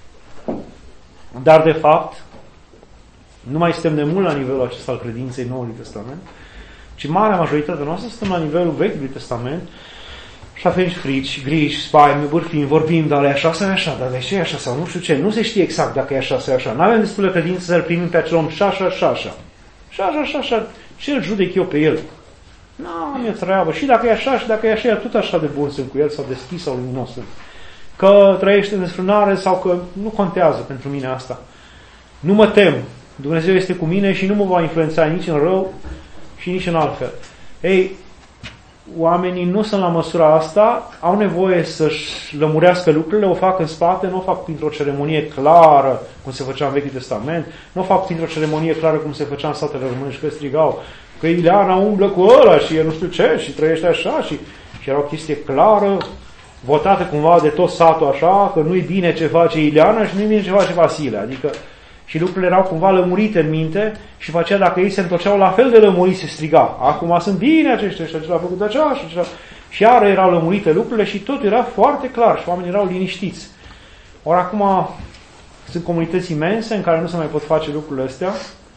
Dar, de fapt, nu mai suntem de mult la nivelul acesta al credinței Noului Testament, ci marea majoritatea noastră suntem la nivelul Vechiului Testament și avem frici, griji, spaime, bârfim, vorbim, dar e așa sau e așa, dar de ce e așa sau nu știu ce, nu se știe exact dacă e așa sau e așa. Nu avem destulă credință să-l primim pe acel om și așa, și așa. Și așa, și așa, ce îl judec eu pe el? Nu, am eu treabă. Și dacă e așa, și dacă e așa, tot așa de bun sunt cu el, sau deschis, sau luminos sunt. Că trăiește în desfrânare sau că nu contează pentru mine asta. Nu mă tem. Dumnezeu este cu mine și nu mă va influența nici în rău și nici în altfel. Ei, oamenii nu sunt la măsura asta, au nevoie să-și lămurească lucrurile, o fac în spate, nu o fac printr-o ceremonie clară, cum se făcea în Vechiul Testament, nu o fac printr-o ceremonie clară, cum se făcea în satele românești, că strigau că Ileana umblă cu ăla și e nu știu ce și trăiește așa și, și era o chestie clară, votată cumva de tot satul așa, că nu-i bine ce face Ileana și nu-i bine ce face Vasile. Adică și lucrurile erau cumva lămurite în minte și după aceea dacă ei se întorceau la fel de lămuriți se striga. Acum sunt bine aceștia și acela a făcut așa și acela. Și iară erau lămurite lucrurile și totul era foarte clar și oamenii erau liniștiți. Ori acum sunt comunități imense în care nu se mai pot face lucrurile astea.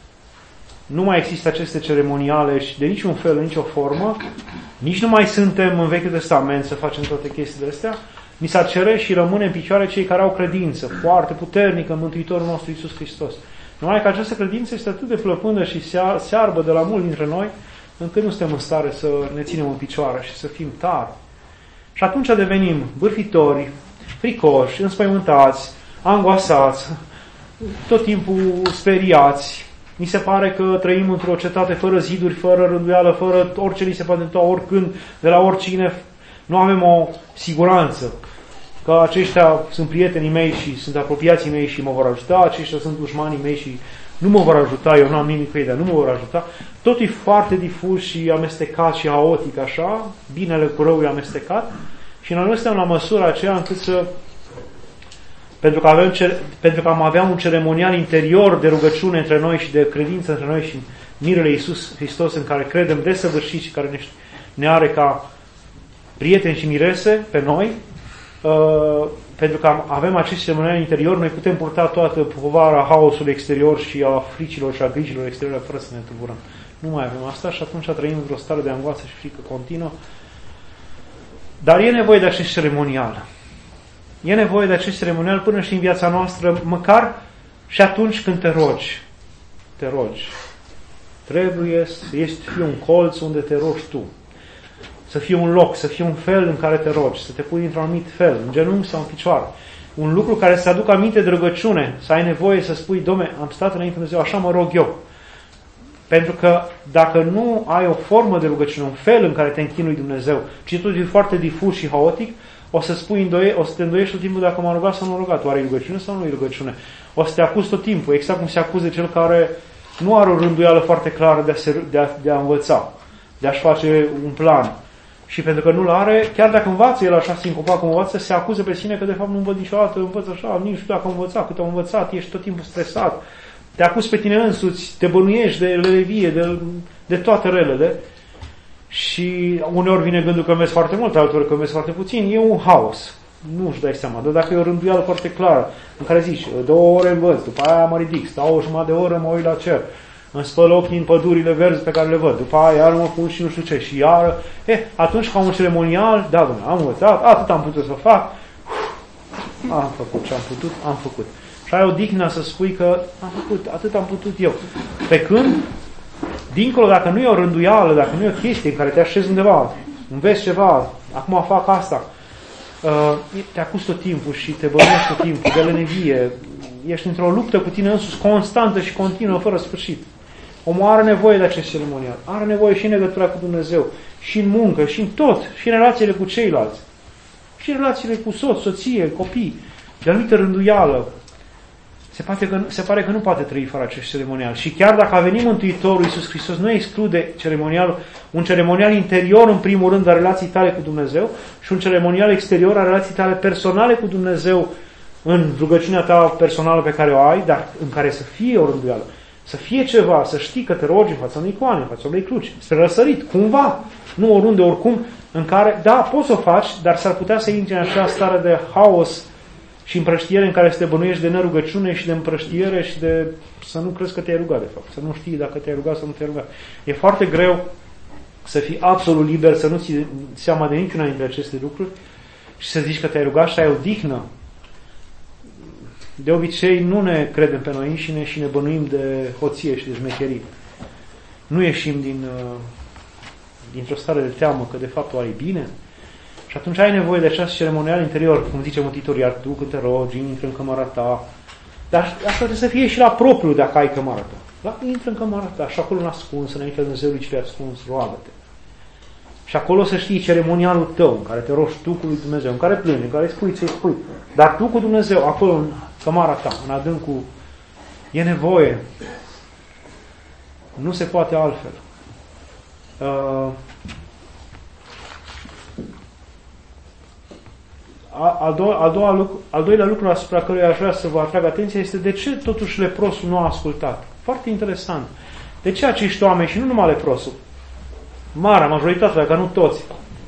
Nu mai există aceste ceremoniale și de niciun fel, în nicio formă. Nici nu mai suntem în Vechiul Testament să facem toate chestiile astea. Ni s-ar cere și rămâne în picioare cei care au credință foarte puternică în Mântuitorul nostru Iisus Hristos. Numai că această credință este atât de plăpândă și searbă de la mulți dintre noi, încât nu suntem în stare să ne ținem în picioare și să fim tari. Și atunci devenim bârfitori, fricoși, înspăimântați, angoasați, tot timpul speriați. Ni se pare că trăim într-o cetate fără ziduri, fără rânduială, fără orice ni se poate întâmpla, oricând, de la oricine. Nu avem o siguranță că aceștia sunt prietenii mei și sunt apropiații mei și mă vor ajuta, aceștia sunt dușmanii mei și nu mă vor ajuta, eu nu am nimic cu ei, dar nu mă vor ajuta. Totul e foarte difuz și amestecat și haotic așa, binele cu răul e amestecat și noi nu suntem la măsura aceea încât să, pentru că, avem, pentru că am avea un ceremonial interior de rugăciune între noi și de credință între noi și mirele Iisus Hristos în care credem desăvârșit și care ne, ne are ca prieteni și mirese pe noi, uh, pentru că avem acest ceremonial interior, noi putem purta toată povara haosului exterior și a fricilor și a grijilor exteriore fără să ne tulburăm. Nu mai avem asta și atunci trăim într-o stare de angoasă și frică continuă. Dar e nevoie de acest ceremonial. E nevoie de acest ceremonial până și în viața noastră, măcar și atunci când te rogi. Te rogi. Trebuie să fie un colț unde te rogi tu. Să fie un loc, să fie un fel în care te rogi, să te pui într-un anumit fel, în genunchi sau în picioare. Un lucru care să aducă aminte de rugăciune, să ai nevoie să spui, Dom'le, am stat înainte de Dumnezeu, așa mă rog eu. Pentru că dacă nu ai o formă de rugăciune, un fel în care te închinui Dumnezeu, ci totul e foarte difuz și haotic, o să spui îndoie, o să te îndoiești tot timpul dacă m-a rugat sau nu m-a rugat. Oare e rugăciune sau nu e rugăciune? O să te acuzi tot timpul, exact cum se acuze cel care nu are o rânduială foarte clară de a, se, de a, de a învăța, de a-și face un plan. Și pentru că nu-l are, chiar dacă învață el așa sincopat cum învață, se acuză pe sine că de fapt nu învăț niciodată, învăț așa, nici nu știu dacă am învățat, cât am învățat, ești tot timpul stresat. Te acuzi pe tine însuți, te bănuiești de lelevie, de, de toate relele. Și uneori vine gândul că înveți foarte mult, alteori că înveți foarte puțin. E un haos. Nu-și dai seama. Dar dacă e o rânduială foarte clară, în care zici, două ore învăț, după aia mă ridic, stau o jumătate de oră, mă uit la cer, îmi spăl ochii în pădurile verzi pe care le văd, după aia iară mă pun și nu știu ce, și iară, eh, atunci ca un ceremonial, da, domnule, am învățat, atât am putut să fac, am făcut ce am putut, am făcut. Și ai o dignă să spui că am făcut, atât am putut eu. Pe când, dincolo, dacă nu e o rânduială, dacă nu e o chestie în care te așezi undeva, înveți ceva, acum fac asta, te acuzi tot timpul și te bănuiești tot timpul, de lenevie, ești într-o luptă cu tine însuți, constantă și continuă, fără sfârșit. Omul are nevoie de acest ceremonial, are nevoie și în legătura cu Dumnezeu, și în muncă, și în tot, și în relațiile cu ceilalți, și în relațiile cu soț, soție, copii, de anumită rânduială. Se pare, că, se pare că nu poate trăi fără acest ceremonial. Și chiar dacă a venit Mântuitorul Iisus Hristos, nu exclude ceremonialul, un ceremonial interior, în primul rând, a relații tale cu Dumnezeu și un ceremonial exterior a relații tale personale cu Dumnezeu în rugăciunea ta personală pe care o ai, dar în care să fie o rânduială. Să fie ceva, să știi că te rogi în fața unei icoane, în fața unei cruci, spre răsărit, cumva, nu oriunde, oricum, în care, da, poți să o faci, dar s-ar putea să intri în acea stare de haos și împrăștiere în care să te bănuiești de nerugăciune și de împrăștiere și de să nu crezi că te-ai rugat, de fapt. Să nu știi dacă te-ai rugat sau nu te-ai rugat. E foarte greu să fii absolut liber, să nu ți seama de niciuna dintre aceste lucruri și să zici că te-ai rugat și ai o dihnă. De obicei nu ne credem pe noi înșine și ne bănuim de hoție și de șmecherie. Nu ieșim din, dintr-o stare de teamă că de fapt o ai bine. Și atunci ai nevoie de acest ceremonial interior, cum zice Mântuitorul, iar tu când te rogi, intră în cămara ta. Dar asta trebuie să fie și la propriu dacă ai cămara ta. Da? Intră în cămara ta și acolo în ascuns, înaintea Dumnezeului ce ascuns, roagă-te. Și acolo să știi ceremonialul tău, în care te rogi tu cu lui Dumnezeu, în care plângi, în care spui ce-i spui. Dar tu cu Dumnezeu, acolo în cămara ta, în adâncul, e nevoie. Nu se poate altfel. Uh, Al, do- al, doua lucru, al doilea lucru asupra căruia aș vrea să vă atrag atenția este de ce totuși leprosul nu a ascultat. Foarte interesant. De ce acești oameni, și nu numai leprosul, marea majoritatea, dacă nu toți,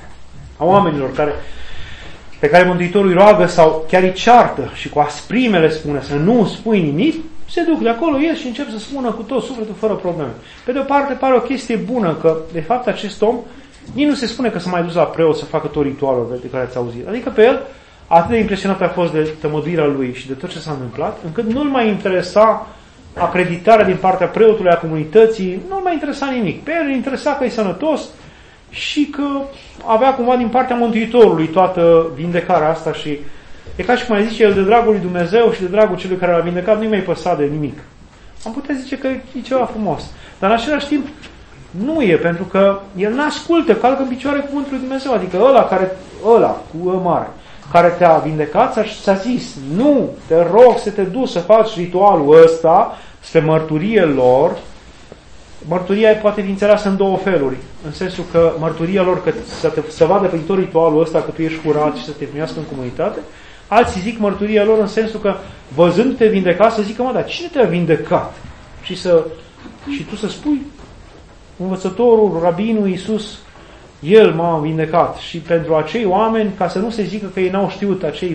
a oamenilor care, pe care Mântuitorul îi roagă sau chiar îi ceartă și cu asprime le spune să nu spui nimic, se duc de acolo, ies și încep să spună cu tot sufletul fără probleme. Pe de o parte pare o chestie bună că de fapt acest om nici nu se spune că s-a mai dus la preot să facă tot ritualul de care ați auzit. Adică pe el atât de impresionat a fost de tămăduirea lui și de tot ce s-a întâmplat, încât nu-l mai interesa acreditarea din partea preotului, a comunității, nu-l mai interesa nimic. Pe el îl interesa că e sănătos și că avea cumva din partea Mântuitorului toată vindecarea asta și e ca și cum mai zice el, de dragul lui Dumnezeu și de dragul celui care l-a vindecat, nu-i mai păsa de nimic. Am putea zice că e ceva frumos. Dar în același timp nu e, pentru că el n-ascultă, calcă în picioare cuvântul lui Dumnezeu, adică ăla care, ăla cu ă mare, care te-a vindecat, s-a zis, nu, te rog să te duci să faci ritualul ăsta spre mărturie lor. Mărturia poate fi înțeleasă în două feluri, în sensul că mărturia lor că să, te, să vadă pe tot ritualul ăsta că tu ești curat și să te primească în comunitate. Alții zic mărturia lor în sensul că văzând-te vindecat să zică, mă, dar cine te-a vindecat? Și, să, și tu să spui, învățătorul, rabinul Iisus, El m-a vindecat. Și pentru acei oameni, ca să nu se zică că ei n-au știut, acei,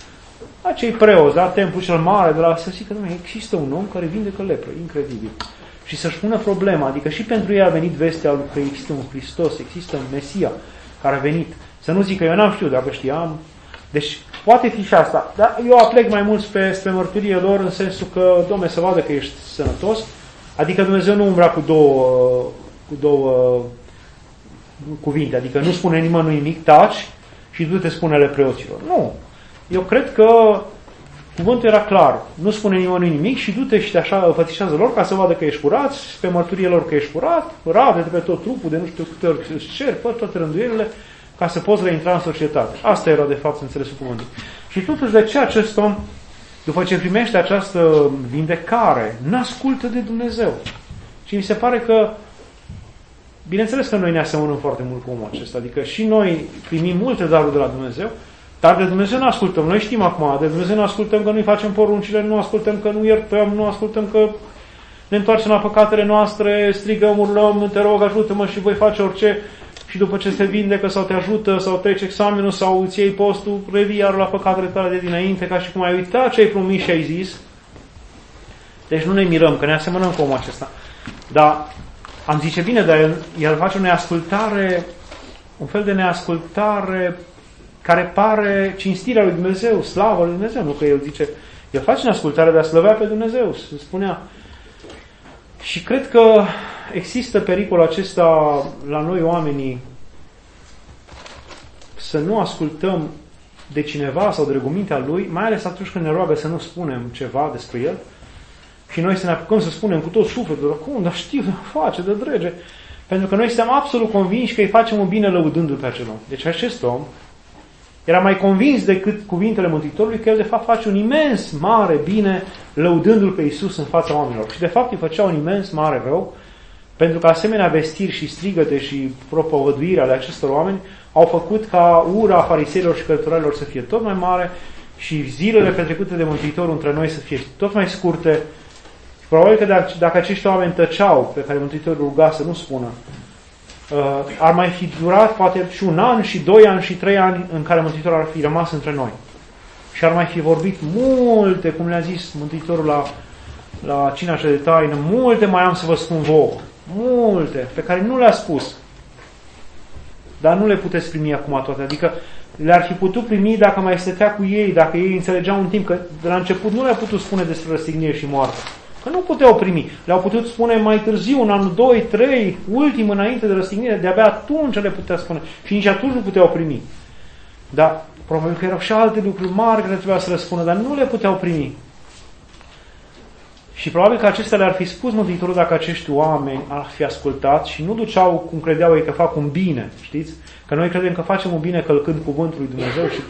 acei preoți, da, templul cel mare, de la să zică, nu, există un om care vindecă lepră, incredibil. Și să-și pună problema, adică și pentru ei a venit vestea că există un Hristos, există un Mesia care a venit. Să nu zică, eu n-am știut, dacă știam. Deci, poate fi și asta. Dar eu aplec mai mult spre, spre mărturie lor, în sensul că, Doamne, să vadă că ești sănătos. Adică Dumnezeu nu umbra cu două, cu două cuvinte. Adică nu spune nimănui nimic, taci și du-te spune-le preoților. Nu. Eu cred că Cuvântul era clar, nu spune nimănui nimic și du-te și te așa fățișează lor ca să vadă că ești curat, pe mărturie lor că ești curat, rade-te pe tot trupul de nu știu câte ori îți cer, fă toate rânduielile, ca să poți reintra în societate. Asta era de fapt înțelesul cuvântului. Și totuși de ce acest om, după ce primește această vindecare, n-ascultă de Dumnezeu? Și mi se pare că, bineînțeles că noi ne asemănăm foarte mult cu omul acesta, adică și noi primim multe daruri de la Dumnezeu, dar de Dumnezeu nu ascultăm. Noi știm acum, de Dumnezeu nu ascultăm că nu-i facem poruncile, nu ascultăm că nu iertăm, nu ascultăm că ne întoarcem la păcatele noastre, strigăm, urlăm, te rog, ajută-mă și voi face orice. Și după ce se vindecă sau te ajută sau treci examenul sau îți iei postul, revii iar la păcatele tale de dinainte, ca și cum ai uitat ce ai promis și ai zis. Deci nu ne mirăm, că ne asemănăm cu omul acesta. Dar am zice bine, dar el, el face o neascultare, un fel de neascultare care pare cinstirea lui Dumnezeu, slavă lui Dumnezeu, nu că el zice, el face neascultare, dar slăvea pe Dumnezeu, se spunea. Și cred că există pericolul acesta la noi oamenii să nu ascultăm de cineva sau de rugămintea lui, mai ales atunci când ne roagă să nu spunem ceva despre el și noi să ne apucăm să spunem cu tot sufletul, cum, dar știu, face, de drege. Pentru că noi suntem absolut convinși că îi facem un bine lăudându-l pe acel om. Deci acest om era mai convins decât cuvintele Mântuitorului că el de fapt face un imens mare bine lăudându-l pe Iisus în fața oamenilor. Și de fapt îi făcea un imens mare rău, pentru că asemenea vestiri și strigăte și propovăduiri ale acestor oameni au făcut ca ura fariseilor și cărturarilor să fie tot mai mare și zilele petrecute de Mântuitorul între noi să fie tot mai scurte. Și probabil că dacă, dacă acești oameni tăceau, pe care Mântuitorul ruga să nu spună, uh, ar mai fi durat poate și un an, și doi ani, și trei ani în care Mântuitorul ar fi rămas între noi. Și ar mai fi vorbit multe, cum le-a zis Mântuitorul la, la cina cea de taină, multe mai am să vă spun vouă. Multe, pe care nu le-a spus. Dar nu le puteți primi acum toate. Adică le-ar fi putut primi dacă mai stătea cu ei, dacă ei înțelegeau un timp, că de la început nu le-a putut spune despre răstignire și moarte. Că nu puteau primi. Le-au putut spune mai târziu, în anul doi, trei, ultim înainte de răstignire, de-abia atunci le putea spune. Și nici atunci nu puteau primi. Dar probabil că erau și alte lucruri mari care trebuia să răspună, dar nu le puteau primi. Și probabil că acestea le-ar fi spus Mântuitorul dacă acești oameni ar fi ascultat și nu duceau cum credeau ei că fac un bine, știți? Că noi credem că facem un bine călcând cuvântul lui Dumnezeu și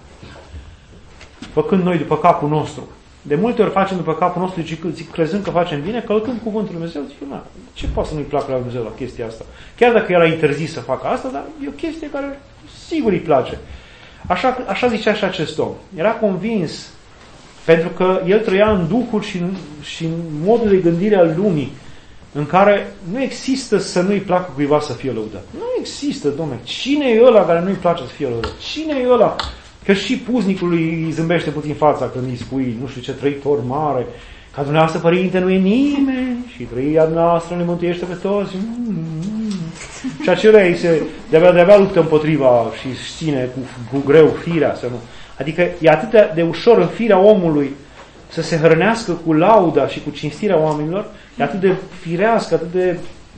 făcând noi după capul nostru. De multe ori facem după capul nostru, zic, crezând că facem bine, călcând cuvântul lui Dumnezeu, zic, na, ce poate să nu-i placă la Dumnezeu la chestia asta? Chiar dacă el a interzis să facă asta, dar e o chestie care sigur îi place. Așa, așa zicea și acest om. Era convins, pentru că el trăia în duhul și în, și în modul de gândire al lumii, în care nu există să nu-i placă cuiva să fie lăudat. Nu există, dom'le. Cine e ăla care nu-i place să fie lăudat? Cine e ăla? Că și puznicului îi zâmbește puțin fața când îi spui, nu știu ce trăitor mare, ca dumneavoastră, părinte, nu e nimeni și trăia noastră ne mântuiește pe toți. Mm-hmm. Și acelea ei se, de-abia, de-abia luptă împotriva și ține cu, cu greu firea să nu. Adică e atât de ușor în firea omului să se hrănească cu lauda și cu cinstirea oamenilor, e atât de firească, atât de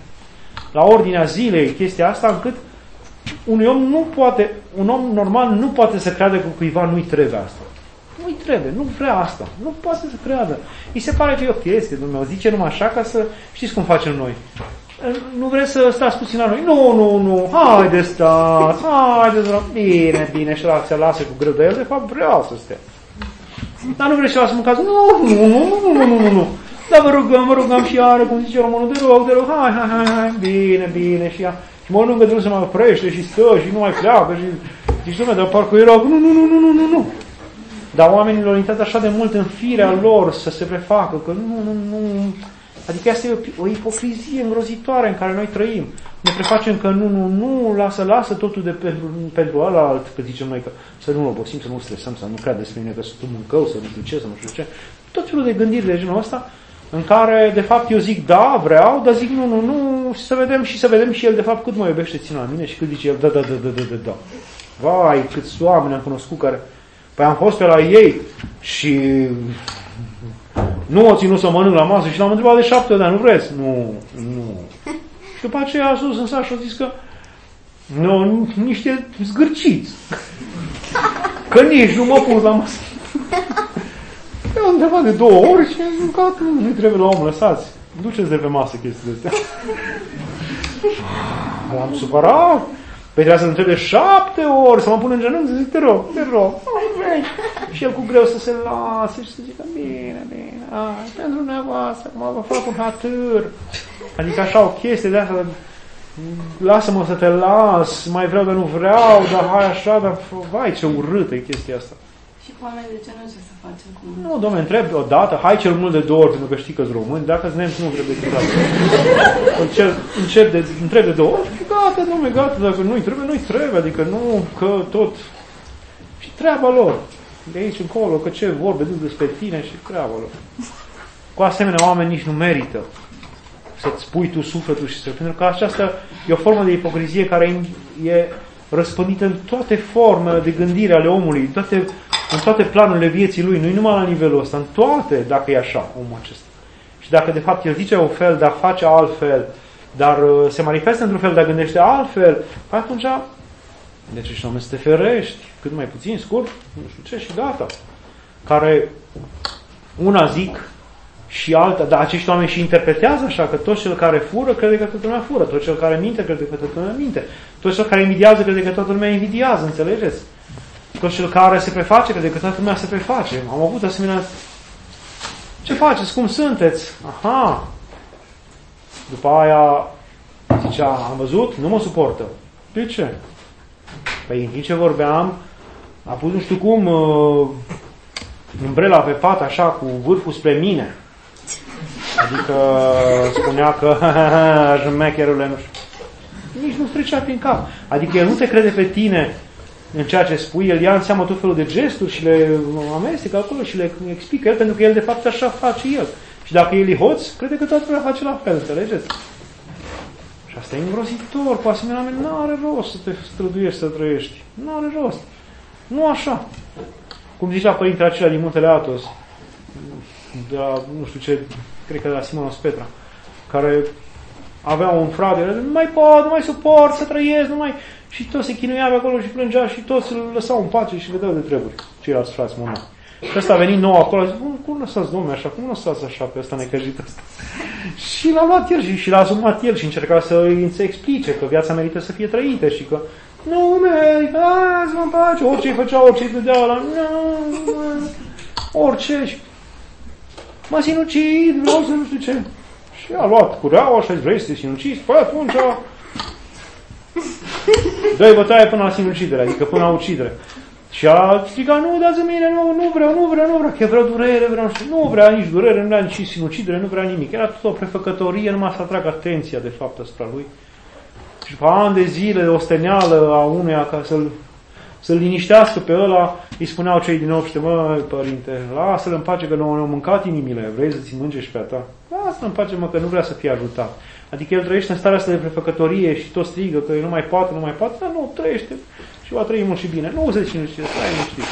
la ordinea zilei chestia asta, încât un om nu poate, un om normal nu poate să creadă că cuiva nu-i trebuie asta. Nu-i trebuie, nu vrea asta, nu poate să creadă. Îi se pare că e o chestie, Dumnezeu zice numai așa ca să știți cum facem noi. Nu vreți să stați puțin la noi? Nu, nu, nu, haide stați, haide să... Bine, bine, și la se lasă cu greu de el, de fapt vrea să stea. Dar nu vreți să lasă mâncați? Nu, nu, nu, nu, nu, nu, nu, nu. Dar vă rugăm, vă rugăm și iară, cum zice românul, te rog, te rog, hai, hai, hai, hai, bine, bine, și ea. Și mănâncă de nu se mai oprește și stă și nu mai pleacă și... Zici, dom'le, dar parcă îi rog, nu, nu, nu, nu, nu, nu, nu. Dar oamenii l-au intrat așa de mult în firea lor să se prefacă, că nu, nu, nu... Adică asta e o, o ipocrizie îngrozitoare în care noi trăim. Ne prefacem că nu, nu, nu, lasă, lasă totul de pentru, pentru ălalt, că zicem noi că să nu obosim, să nu stresăm, să nu crea despre mine că sunt un mâncău, să nu știu ce, să nu știu ce. Tot felul de gândiri de genul ăsta, în care, de fapt, eu zic da, vreau, dar zic nu, nu, nu, și să vedem și să vedem și el, de fapt, cât mă iubește ține la mine și cât zice el da, da, da, da, da, da, da. Vai, câți oameni am cunoscut care... Păi am fost pe la ei și... Nu o ținut să mănânc la masă și l-am întrebat de șapte ori, nu vreți? Nu, nu. Și după aceea a sus în sat și a zis că nu, niște zgârciți. Că nici nu mă pun la masă. Eu am întrebat de două ori și am zis, gata, nu trebuie la om, lăsați. Duceți de pe masă chestiile astea. L-am supărat. Păi trebuia să-l întreb de șapte ori, să mă pun în genunchi, să zic, te rog, te rog, nu vrei. Și el cu greu să se lase și să zică, bine, bine, ai, pentru dumneavoastră, acum vă fac un hatâr. Adică așa o chestie de asta, lasă-mă să te las, mai vreau, dar nu vreau, dar hai așa, dar vai, ce urâtă e chestia asta. Și cu oameni de genul ce să facem cu... Nu, dom'le, întreb odată, hai cel mult de două ori, pentru că știi că-s români, dacă-s nemți nu trebuie să încep de, întreb de două ori, gata, dom'le, gata, dacă nu-i trebuie, nu-i trebuie, adică nu, că tot, și treaba lor, de aici încolo, că ce vorbe duc despre tine și treaba lor. Cu asemenea oameni nici nu merită să-ți pui tu sufletul și să... Pentru că aceasta e o formă de ipocrizie care e răspândită în toate formele de gândire ale omului, în toate, în toate planurile vieții lui, nu numai la nivelul ăsta, în toate, dacă e așa, omul acesta. Și dacă de fapt el zice un fel, dar face altfel, dar uh, se manifestă într-un fel, dar gândește altfel, atunci, deci ești om să te ferești, cât mai puțin, scurt, nu știu ce, și gata. Care una zic și alta, dar acești oameni și interpretează așa, că toți cel care fură crede că toată lumea fură, toți cel care minte crede că toată lumea minte, toți cel care invidiază crede că toată lumea invidiază, înțelegeți? Toți cel care se preface crede că toată lumea se preface. Am avut asemenea... Ce faceți? Cum sunteți? Aha! După aia zicea, am văzut? Nu mă suportă. De ce? Păi în timp ce vorbeam, a pus nu știu cum uh, umbrela pe pat așa cu vârful spre mine. Adică spunea că șmecherule, nu știu. Nici nu trecea prin cap. Adică el nu te crede pe tine în ceea ce spui, el ia în seamă tot felul de gesturi și le amestecă acolo și le explică el, pentru că el de fapt așa face el. Și dacă el e hoț, crede că toată lumea face la fel, înțelegeți? Și asta e îngrozitor, cu asemenea oameni, nu are rost să te străduiești să trăiești. Nu are rost. Nu așa. Cum zicea părintele acela din Muntele Athos, de la, nu știu ce, cred că de la Simonos Petra, care avea un frate, nu mai pot, nu mai suport să trăiesc, nu mai... Și tot se chinuia pe acolo și plângea și toți îl lăsau în pace și vedeau de treburi, ceilalți frați monani. Și ăsta a venit nou acolo, a zis, cum lăsați, domnule, așa, cum lăsați așa pe ăsta necăjit ăsta? Și l-a luat el și, și l-a asumat el și încerca să îi explice că viața merită să fie trăită și că nu merită, lasă-mă în pace, orice îi făcea, orice îi dădea ăla, nu, orice, și mă sinucid, vreau să nu știu ce. Și a luat cureaua și a zis, vrei să te sinucizi? Păi atunci dă-i bătaie până la sinucidere, adică până la ucidere. Și a strigat, nu, dați-mi mine, nu, nu vreau, nu vreau, nu vreau, că vreau durere, vreau, nu vrea nici durere, nu vrea nici sinucidere, nu vrea nimic. Era tot o prefăcătorie, numai să atragă atenția, de fapt, asupra lui. Și după ani de zile de osteneală a uneia, ca să-l, să-l liniștească pe ăla, îi spuneau cei din obște, măi, părinte, lasă-l în pace că nu ne-au mâncat inimile, vrei să-ți mânge și pe a ta? Lasă-l în pace, mă, că nu vrea să fie ajutat. Adică el trăiește în starea asta de prefăcătorie și tot strigă că nu mai poate, nu mai poate, dar nu, trăiește și va trăi mult și bine. Nu se zice, nu știu, stai liniștit.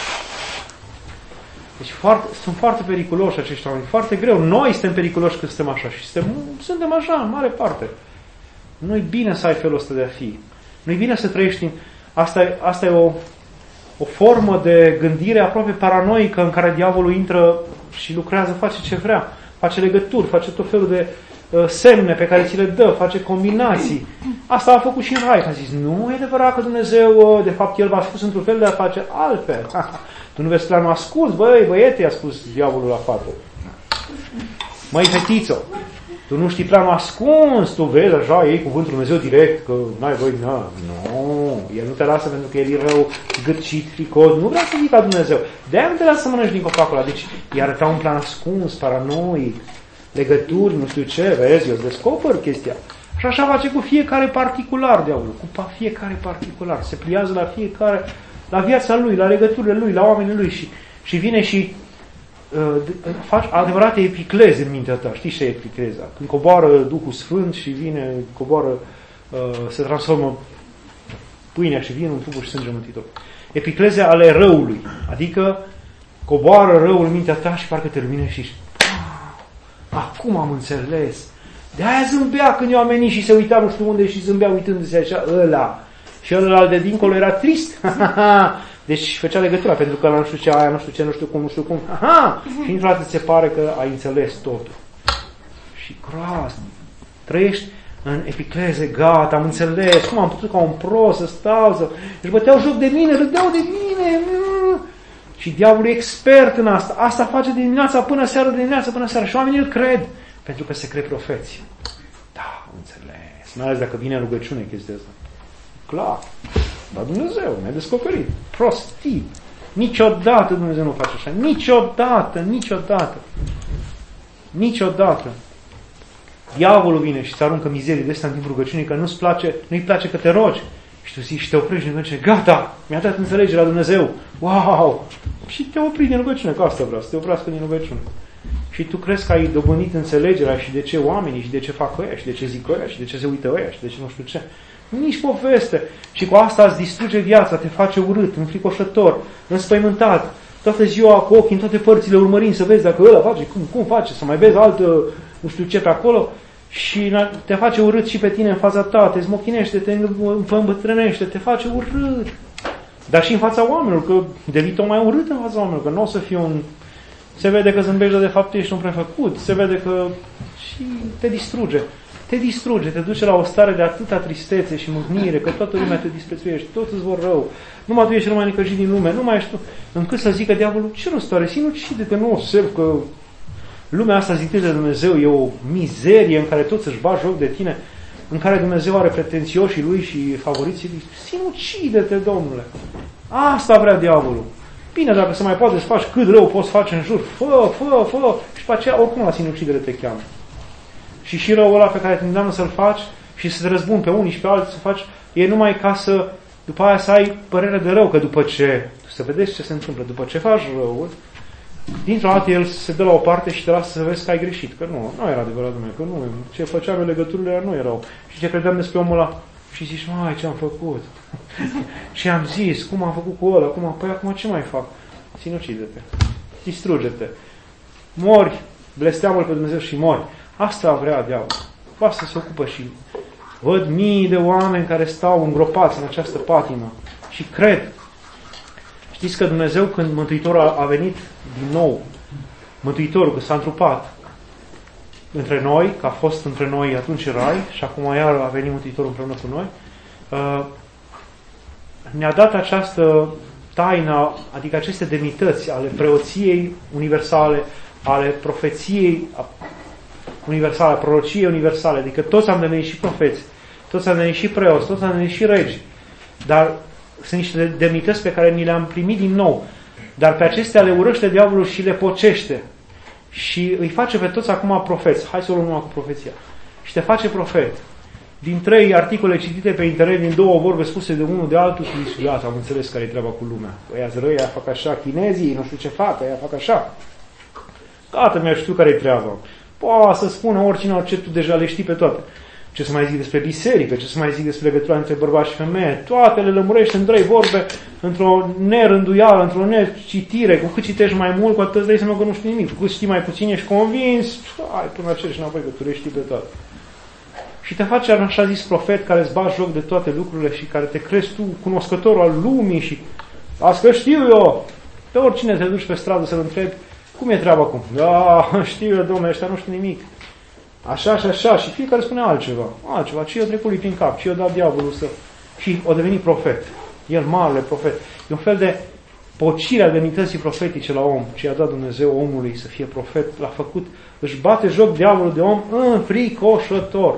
Deci foarte, sunt foarte periculoși acești oameni, foarte greu. Noi suntem periculoși când suntem așa și suntem, suntem așa, în mare parte. Nu-i bine să ai felul ăsta de a fi. Nu-i bine să trăiești în... Asta e, asta e o, o formă de gândire aproape paranoică în care diavolul intră și lucrează, face ce vrea. Face legături, face tot felul de uh, semne pe care ți le dă, face combinații. Asta a făcut și în Rai. A zis, nu e adevărat că Dumnezeu, uh, de fapt, El v-a spus într-un fel de a face altfel. Tu nu vezi planul ascuns, băi, băiete, a spus diavolul la fată. Măi, fetițo, tu nu știi planul ascuns, tu vezi așa, iei cuvântul Dumnezeu direct, că n-ai voie, na. Nu, El nu te lasă pentru că El e rău, gârcit, fricos, nu vrea să fii ca Dumnezeu. De-aia nu te lasă să mănânci din copacul ăla. Deci, i arăta un plan ascuns, paranoic, legături, nu știu ce, vezi, eu îți descoper chestia. Și așa face cu fiecare particular, diavolul, cu fiecare particular. Se pliază la fiecare, la viața lui, la legăturile lui, la oamenii lui și, și vine și uh, faci adevărate epicleze în mintea ta. Știi ce e epicleza? Când coboară Duhul Sfânt și vine, coboară, uh, se transformă pâinea și vinul în trupul și sânge mântuitor. Epicleze ale răului. Adică coboară răul în mintea ta și parcă te luminești și acum am înțeles. De-aia zâmbea când eu am venit și se uita nu știu unde și zâmbea uitându-se așa, ăla. Și ăla de dincolo era trist. Deci făcea legătura, pentru că la nu știu ce, aia nu știu ce, nu știu cum, nu știu cum. Aha! Și dintr-o dată ți se pare că ai înțeles totul. Și groaznic. Trăiești în epicleze, gata, am înțeles, cum am putut ca un prost să stau, să... Își băteau joc de mine, râdeau de mine. Și diavolul e expert în asta. Asta face de dimineața până seara, de dimineața până seara. Și oamenii îl cred, pentru că se cred profeți. Da, am înțeles. Mai ales dacă vine în rugăciune chestia asta. Clar. Dar Dumnezeu ne-a descoperit. Prostii. Niciodată Dumnezeu nu face așa. Niciodată, niciodată. Niciodată. Diavolul vine și îți aruncă mizerii de astea în timpul rugăciunii, că nu-ți place, nu-i place că te rogi. Și tu zici, și te oprești din rugăciune. Gata, mi-a dat înțelegerea Dumnezeu. Wow! Și te opri din rugăciune, că asta vreau, să te oprească din rugăciune. Și tu crezi că ai dobândit înțelegerea și de ce oamenii, și de ce fac ăia, și de ce zic ăia, și de ce se uită ăia, și de ce nu știu ce. Nici poveste. Și cu asta îți distruge viața, te face urât, înfricoșător, înspăimântat, toată ziua cu ochii în toate părțile urmărind să vezi dacă ăla face, cum, cum face, să mai vezi altă, nu știu ce pe acolo, și te face urât și pe tine în fața ta, te zmochinește, te îmbătrânește, te face urât. Dar și în fața oamenilor, că devii tot mai urât în fața oamenilor, că nu o să fie un... Se vede că zâmbești, dar de fapt ești un prefăcut, se vede că... și te distruge. Te distruge, te duce la o stare de atâta tristețe și mâhnire, că toată lumea te disprețuiește, toți îți vor rău. Numai tu ești cel mai necăjit din lume, nu mai ești tu. Încât să zică diavolul, ce rost are? Sinucide, că nu observ că lumea asta zidită de Dumnezeu e o mizerie în care toți își bat joc de tine, în care Dumnezeu are pretențioșii lui și favoriții lui. Sinucide-te, Domnule! Asta vrea diavolul. Bine, dacă se mai poate să faci cât rău poți face în jur, fă, fă, fă, și pe aceea oricum la sinucidere te cheamă. Și și răul ăla pe care te îndeamnă să-l faci și să te răzbuni pe unii și pe alții să faci, e numai ca să, după aia să ai părere de rău, că după ce, să vedeți ce se întâmplă, după ce faci răul, dintr-o dată el se dă la o parte și te lasă să vezi că ai greșit, că nu, nu era adevărat, Dumnezeu, că nu, ce făceam legăturile nu erau. Și ce credeam despre omul ăla și zici, mai, ce am făcut? Ce am zis? Cum am făcut cu ăla? Cum am... Păi acum ce mai fac? Sinucide-te, distruge-te, mori, blesteamă-L pe Dumnezeu și mori. Asta vrea diavolul. Asta se ocupă și văd mii de oameni care stau îngropați în această patimă și cred. Știți că Dumnezeu, când Mântuitorul a venit din nou, Mântuitorul, că s-a întrupat între noi, că a fost între noi atunci în rai și acum iar a venit Mântuitorul împreună cu noi, ne-a dat această taină, adică aceste demnități ale preoției universale, ale profeției universale, prorociei universale, adică toți am devenit și profeți, toți am devenit și preoți, toți am devenit și regi, dar sunt niște demnități pe care ni le-am primit din nou, dar pe acestea le urăște diavolul și le pocește și îi face pe toți acum profeți. Hai să o luăm numai cu profeția. Și te face profet. Din trei articole citite pe internet, din două vorbe spuse de unul de altul și zici, gata, am înțeles care e treaba cu lumea. Ăia-s răi, aia fac așa, chinezii, nu știu ce fac, aia fac așa. Gata, mi-a știu care e treaba. Poate să spună oricine, orice, tu deja le știi pe toate. Ce să mai zic despre biserică, ce să mai zic despre legătura între bărbați și femeie, toate le lămurești în trei vorbe, într-o nerânduială, într-o necitire, cu cât citești mai mult, cu atât îți dai seama că nu știi nimic, cu cât știi mai puțin, ești convins, hai până la cer și înapoi, că tu le știi pe toate. Și te face așa zis profet care îți bagi joc de toate lucrurile și care te crezi tu cunoscătorul al lumii și asta că știu eu. Pe oricine te duci pe stradă să-l întrebi, cum e treaba acum? Da, știu eu, domnule, ăștia nu știu nimic. Așa și așa, și fiecare spune altceva. Altceva, ce i-a trecut lui prin cap, ce i-a dat diavolul să... Și o devenit profet. El, marele profet. E un fel de pocire a demnității profetice la om, ce i-a dat Dumnezeu omului să fie profet, l-a făcut, își bate joc diavolul de om înfricoșător.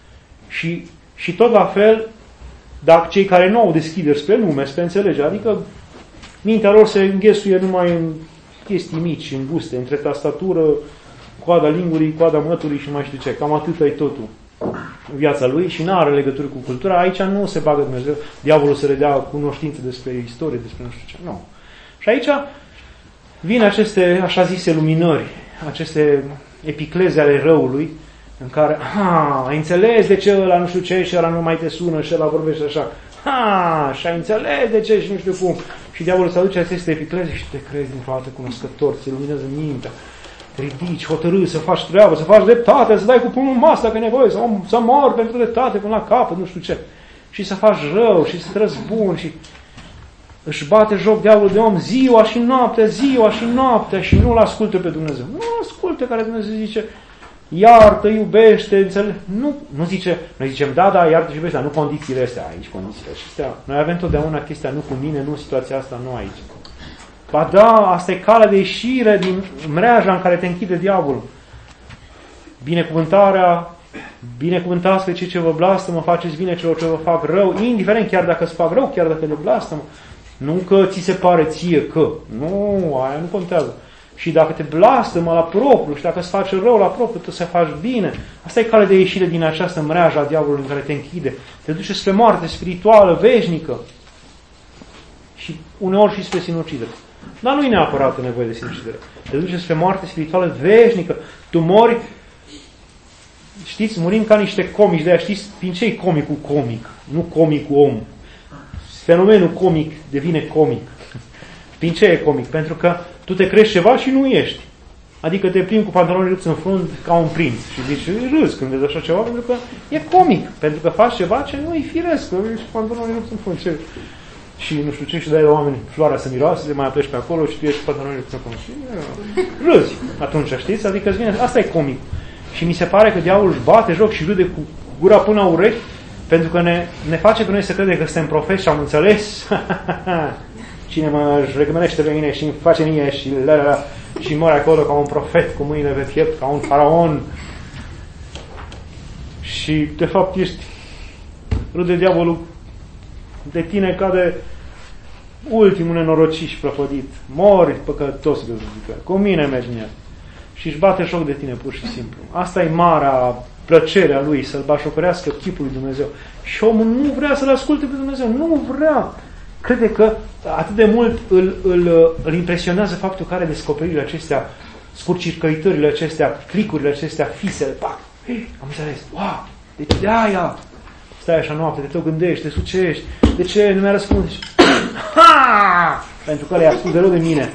Și, și tot la fel, dacă cei care nu au deschideri spre lume, spre înțelegere, adică mintea lor se înghesuie numai în chestii mici, în guste, între tastatură, coada lingurii, coada măturii și mai știu ce. Cam atât e totul în viața lui și nu are legătură cu cultura. Aici nu se bagă Dumnezeu, diavolul să le dea cunoștințe despre istorie, despre nu știu ce. Nu. Și aici vin aceste, așa zise, luminări, aceste epicleze ale răului, în care, ha, ai înțeles de ce ăla nu știu ce și ăla nu mai te sună și ăla vorbește așa. Ha, și ai înțeles de ce și nu știu cum. Și diavolul să aduce aceste epicleze și te crezi dintr-o dată cunoscător, ți luminează mintea. Ridici, hotărâți să faci treabă, să faci dreptate, să dai cu pumnul în masă dacă e nevoie, să, să mor pentru dreptate până la capăt, nu știu ce. Și să faci rău și să te răzbuni și își bate joc diavolul de om ziua și noaptea, ziua și noaptea și nu-L ascultă pe Dumnezeu. Nu ascultă, care Dumnezeu zice, iartă, iubește, înțeleg. Nu, nu zice, noi zicem, da, da, iartă și iubește, dar nu condițiile astea, aici condițiile astea. Noi avem totdeauna chestia, nu cu mine, nu situația asta, nu aici. Ba da, asta e calea de ieșire din mreaja în care te închide diavolul. Binecuvântarea, binecuvântați pe cei ce vă blastămă, faceți bine celor ce vă fac rău, indiferent chiar dacă îți fac rău, chiar dacă le blastămă. Nu că ți se pare ție că. Nu, aia nu contează. Și dacă te blastămă la propriu și dacă îți faci rău la propriu, tu să faci bine. Asta e calea de ieșire din această mreajă a diavolului în care te închide. Te duce spre moarte spirituală, veșnică. Și uneori și spre sinucidere. Dar nu e neapărat nevoie de sinucidere. Te duce spre moarte spirituală veșnică. Tu mori, știți, murim ca niște comici. De aia știți prin ce e comicul comic? Nu comicul om. Fenomenul comic devine comic. Prin ce e comic? Pentru că tu te crești ceva și nu ești. Adică te plimbi cu pantaloni rupți în frunte ca un prinț. Și zici, râzi când vezi așa ceva, pentru că e comic. Pentru că faci ceva ce nu e firesc. Că ești cu pantaloni rupți în frunte. Și nu știu ce, și dai la oameni floarea să miroase, te mai pleci pe acolo și tu ești cu pantaloni rupți în frunte. Și râzi atunci, știți? Adică vine, asta e comic. Și mi se pare că diavolul își bate joc și râde cu gura până la urechi, pentru că ne, ne face pe noi să credem că suntem profeți și am înțeles. Cine mă recomănește pe mine și îmi face mie și la, la, la, și mor acolo ca un profet cu mâinile pe piept, ca un faraon. Și de fapt ești, râde diavolul de tine ca de ultimul nenorocit și prăpădit. Mori păcătos, cu mine mergi în el. Și își bate joc de tine pur și simplu. Asta e marea plăcere a lui, să-l bașocărească chipul lui Dumnezeu. Și omul nu vrea să-l asculte pe Dumnezeu, nu vrea. Crede că atât de mult îl, îl, îl impresionează faptul că are descoperirile acestea, scurcircăitările acestea, clicurile acestea, fisele, pac, am înțeles, wow, deci de aia, stai așa noapte, te tot gândești, te sucești, de ce nu mi-a răspuns? Ha! Pentru că le-ai ascult de rău de mine.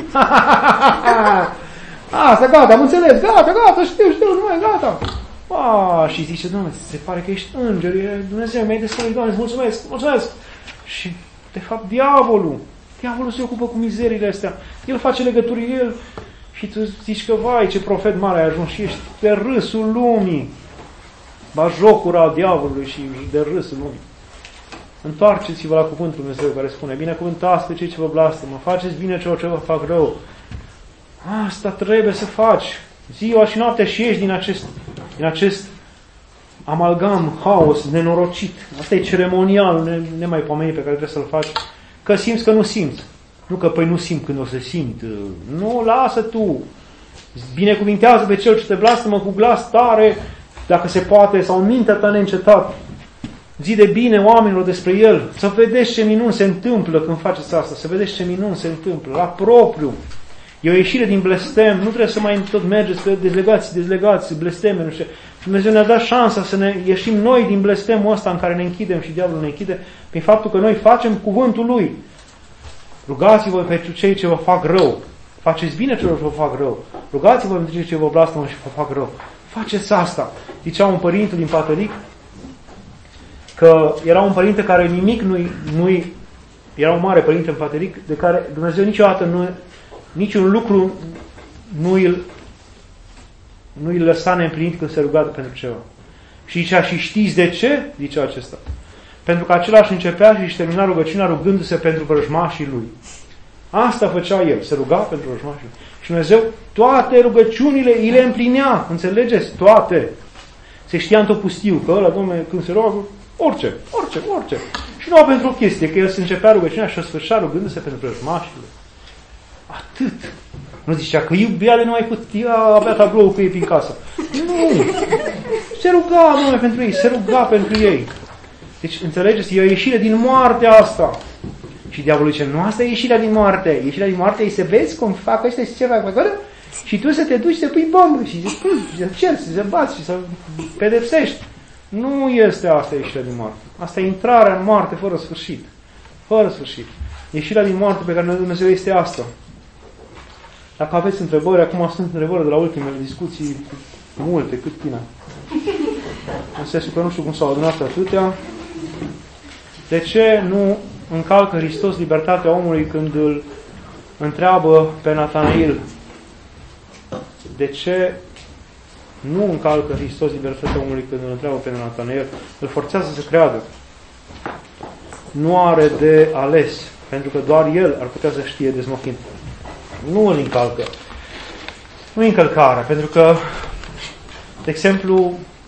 Asta, gata, am înțeles, gata, gata, știu, știu, nu mai, gata. Ah, și zice, Doamne, se pare că ești înger, Dumnezeu, mi-ai descoperit, Doamne, îți mulțumesc, mulțumesc. Și de fapt, diavolul, diavolul se ocupă cu mizeriile astea. El face legături, el, și tu zici că, vai, ce profet mare ai ajuns și ești de râsul lumii. Ba jocura diavolului și de râsul lumii. Întoarceți-vă la cuvântul Dumnezeu care spune, binecuvântați pe cei ce vă blastămă, faceți bine celor ce vă fac rău. Asta trebuie să faci. Ziua și noaptea și ieși din acest, din acest amalgam, haos, nenorocit. Asta e ceremonial, nemaipomenit pe care trebuie să-l faci. Că simți că nu simți. Nu că păi nu simt când o să simt. Nu, lasă tu. Binecuvintează pe cel ce te blastămă cu glas tare, dacă se poate, sau în mintea ta neîncetat. Zi de bine oamenilor despre el. Să vedeți ce minuni se întâmplă când faceți asta. Să vedeți ce minuni se întâmplă. La propriu. E o ieșire din blestem. Nu trebuie să mai tot mergeți pe dezlegați, dezlegați, blesteme, nu știu. Dumnezeu ne-a dat șansa să ne ieșim noi din blestemul ăsta în care ne închidem și diavolul ne închide prin faptul că noi facem cuvântul lui. Rugați-vă pentru cei ce vă fac rău. Faceți bine celor ce vă fac rău. Rugați-vă pentru cei ce vă blastămă și vă fac rău. Faceți asta. Zicea un părinte din Patăric că era un părinte care nimic nu-i, nu-i era un mare părinte în Patăric de care Dumnezeu niciodată nu, niciun lucru nu îl nu îi lăsa neîmplinit când se ruga pentru ceva. Și zicea, și știți de ce? Zicea acesta. Pentru că același începea și își termina rugăciunea rugându-se pentru vrăjmașii lui. Asta făcea el, se ruga pentru vrăjmașii lui. Și Dumnezeu toate rugăciunile îi le împlinea. Înțelegeți? Toate. Se știa în tot pustiu că ăla, Dom'le, când se roagă, orice, orice, orice. Și nu pentru o chestie, că el se începea rugăciunea și o sfârșea rugându-se pentru vrăjmașii lui. Atât. Nu zicea că iubea de numai putea avea tablou cu ei prin casă. Nu! Se ruga, Doamne, pentru ei, se ruga pentru ei. Deci, înțelegeți, e o ieșire din moartea asta. Și diavolul zice, nu, asta e ieșirea din moarte. Ieșirea din moarte e să vezi cum fac ăștia și ce fac acolo și tu să te duci să pui bombă și să cerci, să bați și să pedepsești. Nu este asta ieșirea din moarte. Asta e intrarea în moarte fără sfârșit. Fără sfârșit. Ieșirea din moarte pe care Dumnezeu este asta. Dacă aveți întrebări, acum sunt întrebări de la ultimele discuții, multe, cât tine. În sensul că nu știu cum s-au adunat atâtea. De ce nu încalcă Hristos libertatea omului când îl întreabă pe Natanael de ce nu încalcă Hristos libertatea omului când îl întreabă pe Natanael, îl forțează să creadă. Nu are de ales, pentru că doar el ar putea să știe de smochin. Nu îl încalcă. Nu încălcarea, pentru că, de exemplu,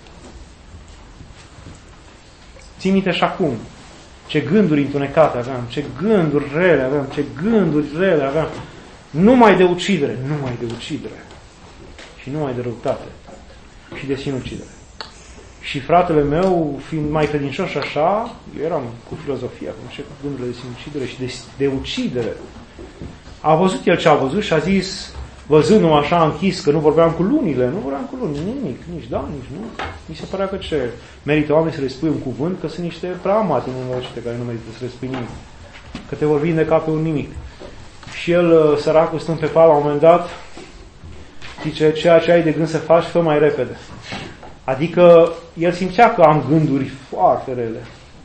ții minte și acum ce gânduri întunecate aveam, ce gânduri rele aveam, ce gânduri rele aveam. Numai de ucidere, numai de ucidere. Și numai de răutate. Și de sinucidere. Și fratele meu, fiind mai credincios și așa, eu eram cu filozofia, cu așa, cu gândurile de sinucidere și de, de ucidere. A văzut el ce a văzut și a zis, văzându-mă așa închis, că nu vorbeam cu lunile, nu vorbeam cu lunile, nimic, nici da, nici nu. Mi se părea că ce merită oamenii să le spui un cuvânt, că sunt niște prea amati în ăștia care nu merită să le spui nimic. Că te vor vinde ca pe un nimic. Și el, săracul, stând pe pat, la un moment dat, zice, ceea ce ai de gând să faci, fă mai repede. Adică el simțea că am gânduri foarte rele.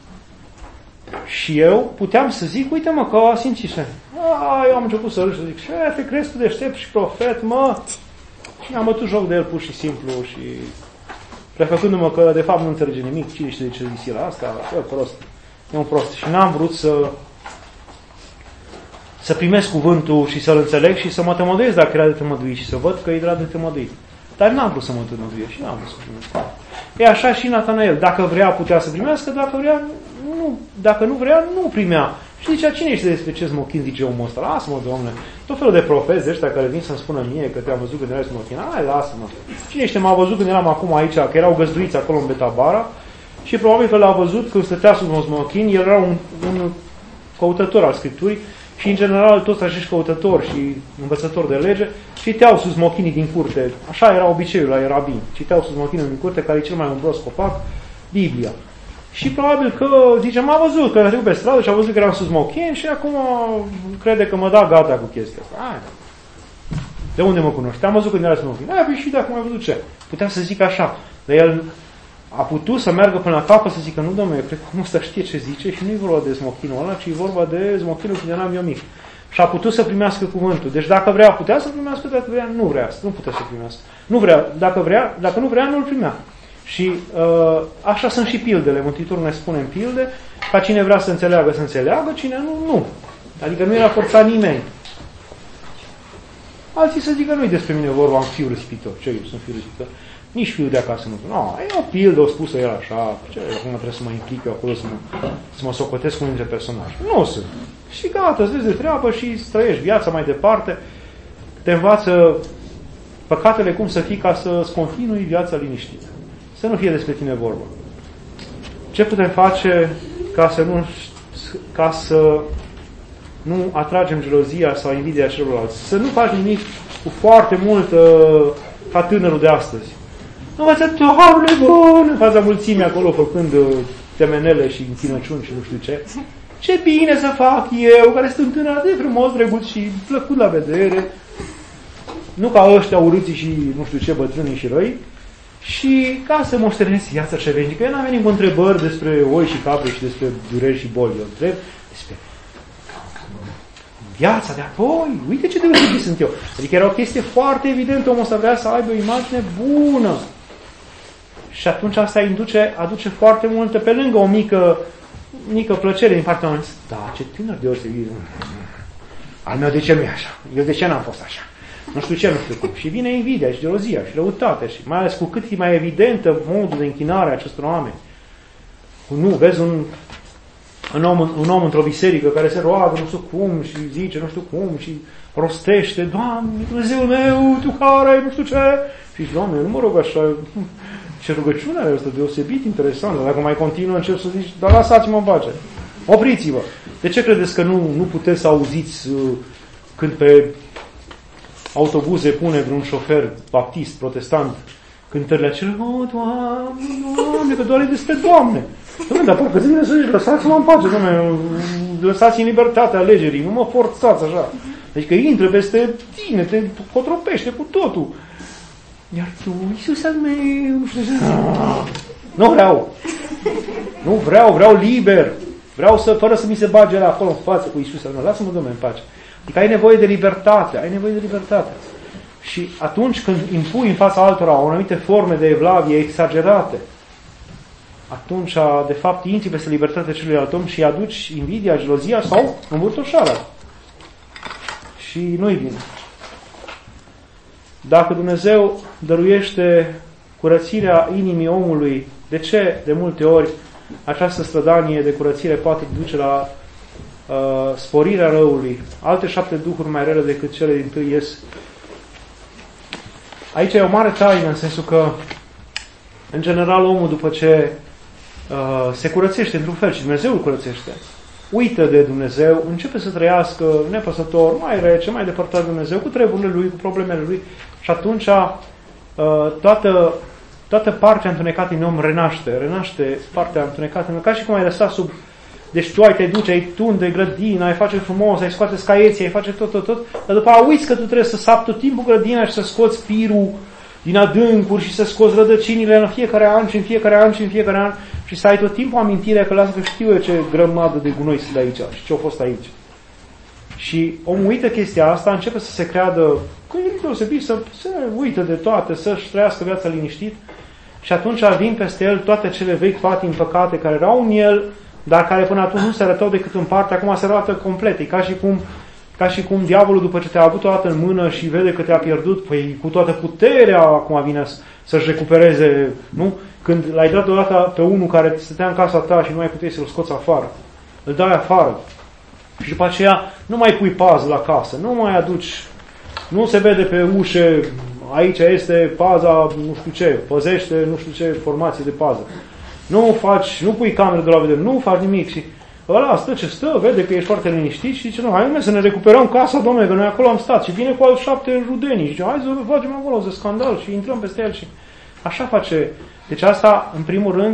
Și eu puteam să zic, uite mă, că a simțit și eu am început să râd și să zic, șefe, crezi tu deștept și profet, mă? Și mi-am bătut joc de el pur și simplu și prefăcându-mă că de fapt nu înțelege nimic, cine știe de ce zis el asta, e prost, e un prost. Și n-am vrut să să primesc cuvântul și să-l înțeleg și să mă tămăduiesc dacă era de tămăduit și să văd că era de tămăduit. Dar n-am vrut să mă tămăduiesc și n-am vrut să primesc. E așa și Natanael. Dacă vrea, putea să primească, dacă vrea, nu, dacă nu vrea, nu primea. Și zicea, cine ești despre ce smochin, zice omul ăsta? Lasă-mă, Doamne. Tot felul de profeți de ăștia care vin să-mi spună mie că te-am văzut când erai smochin. Hai, lasă-mă. Cine ești? M-a văzut când eram acum aici, că erau găzduiți acolo în Betabara și probabil că l-a văzut când stătea sub un smochin. El era un, un căutător al Scripturii și, în general, toți acești căutători și învățători de lege citeau sus smochinii din curte. Așa era obiceiul la rabini. Citeau sus smochinii din curte, care e cel mai umbros copac, Biblia. Și probabil că, zice, m-a văzut, că a trecut pe stradă și a văzut că eram sus smochin și acum crede că mă da gata cu chestia asta. Hai. De unde mă cunoști? Te-am văzut când era sus smochin. Aia, și dacă m-ai văzut ce? Putea să zic așa. Dar el a putut să meargă până la capăt să zică, nu, domnule, eu cred că omul ăsta știe ce zice și nu e vorba de smochinul ăla, ci e vorba de smochinul când eram eu mic. Și a putut să primească cuvântul. Deci dacă vrea, putea să primească, dacă vrea, nu vrea. Nu putea să primească. Nu vrea. Dacă vrea, dacă nu vrea, nu îl primea. Și uh, așa sunt și pildele. Mântuitorul ne spune în pilde, ca cine vrea să înțeleagă, să înțeleagă, cine nu, nu. Adică nu era forțat nimeni. Alții să zică, nu-i despre mine vorba, am fiu răspitor. Ce eu sunt fiu răspitor? Nici fiul de acasă nu. Nu, e o pildă, o spusă el așa. Ce, acum trebuie să mă implic eu acolo, să mă, să mă socotesc cu unul dintre personaje. Nu sunt. Și gata, îți vezi de treabă și îți trăiești viața mai departe. Te învață păcatele cum să fii ca să-ți continui viața liniștită. Să nu fie despre tine vorba. Ce putem face ca să nu, ca să nu atragem gelozia sau invidia celorlalți? Să nu faci nimic cu foarte mult uh, ca tânărul de astăzi. Învățătoarele bun! În fața mulțimii acolo făcând uh, temenele și închinăciuni și nu știu ce. Ce bine să fac eu, care sunt tânăr de frumos, drăguț și plăcut la vedere. Nu ca ăștia urâții și nu știu ce, bătrânii și răi. Și ca să moștenesc viața ce veni. Că eu n-am venit cu întrebări despre oi și capre și despre dureri și boli. Eu întreb despre viața de apoi. Uite ce deosebit sunt eu. Adică era o chestie foarte evidentă. Omul ăsta vrea să aibă o imagine bună. Și atunci asta induce, aduce foarte multă, pe lângă o mică mică plăcere din partea oamenilor. Da, ce tânăr deosebit. Al meu de ce nu e așa? Eu de ce n-am fost așa? Nu știu ce, nu știu cum. Și vine invidia și gelozia și răutatea și mai ales cu cât e mai evidentă modul de închinare a acestor oameni. Nu, vezi un, un, om, un om într-o biserică care se roagă nu știu cum și zice nu știu cum și rostește, Doamne, Dumnezeul meu, Tu care ai nu știu ce. Și zici, Doamne, nu mă rog așa. Ce rugăciune are asta deosebit interesantă. Dacă mai continuă, încep să zici, dar lăsați-mă în pace. Opriți-vă. De ce credeți că nu, nu puteți să auziți uh, când pe autobuze pune vreun șofer baptist, protestant, cântările acelea, o, Doamne, Doamne, că doar e despre Doamne. Doamne, dar parcă zi să zici, lăsați-mă în pace, Doamne, lăsați în libertatea alegerii, nu mă forțați așa. Deci că intră peste tine, te cotropește cu totul. Iar tu, Iisus al meu, nu știu ce. Nu vreau. Nu vreau, vreau liber. Vreau să, fără să mi se bage la acolo în față cu Iisus. Nu, lasă-mă, Domnule, în pace. Adică ai nevoie de libertate, ai nevoie de libertate. Și atunci când impui în fața altora o anumite forme de evlavie exagerate, atunci, de fapt, intri peste libertatea celuilalt om și aduci invidia, gelozia sau învârtoșarea. Și nu-i bine. Dacă Dumnezeu dăruiește curățirea inimii omului, de ce de multe ori această strădanie de curățire poate duce la uh, sporirea răului? Alte șapte duhuri mai rele decât cele din tâi ies. Aici e o mare taină, în sensul că, în general, omul, după ce uh, se curățește într-un fel și Dumnezeu îl curățește, uită de Dumnezeu, începe să trăiască nepăsător, mai rece, mai depărtat de Dumnezeu, cu treburile lui, cu problemele lui, și atunci uh, toată, toată partea întunecată în om renaște, renaște partea întunecată, ca și cum ai lăsat sub... Deci tu ai te duce, ai tunde grădina, ai face frumos, ai scoate scaieții, ai face tot, tot, tot, dar după aia uiți că tu trebuie să sapi tot timpul grădina și să scoți pirul din adâncuri și să scoți rădăcinile în fiecare an și în fiecare an și în fiecare an și să ai tot timpul amintirea că lasă că știu eu ce grămadă de gunoi sunt aici și ce a fost aici. Și omul uită chestia asta, începe să se creadă că e deosebit, să se uită de toate, să-și trăiască viața liniștit și atunci vin peste el toate cele vechi patim păcate care erau în el, dar care până atunci nu se arătau decât în parte, acum se arată complet. E ca și cum, ca și cum diavolul, după ce te-a avut o dată în mână și vede că te-a pierdut, păi cu toată puterea acum vine să-și recupereze, nu? Când l-ai dat odată pe unul care stătea în casa ta și nu mai puteai să-l scoți afară, îl dai afară. Și după aceea nu mai pui pază la casă, nu mai aduci, nu se vede pe ușă, aici este paza, nu știu ce, păzește, nu știu ce formație de pază. Nu faci, nu pui camere de la vedere, nu faci nimic și ăla stă ce stă, vede că ești foarte liniștit și zice, nu, hai să ne recuperăm casa, domnule, că noi acolo am stat. Și vine cu alți șapte rudenii și zice, hai să facem acolo, să scandal și intrăm peste el și așa face. Deci asta, în primul rând,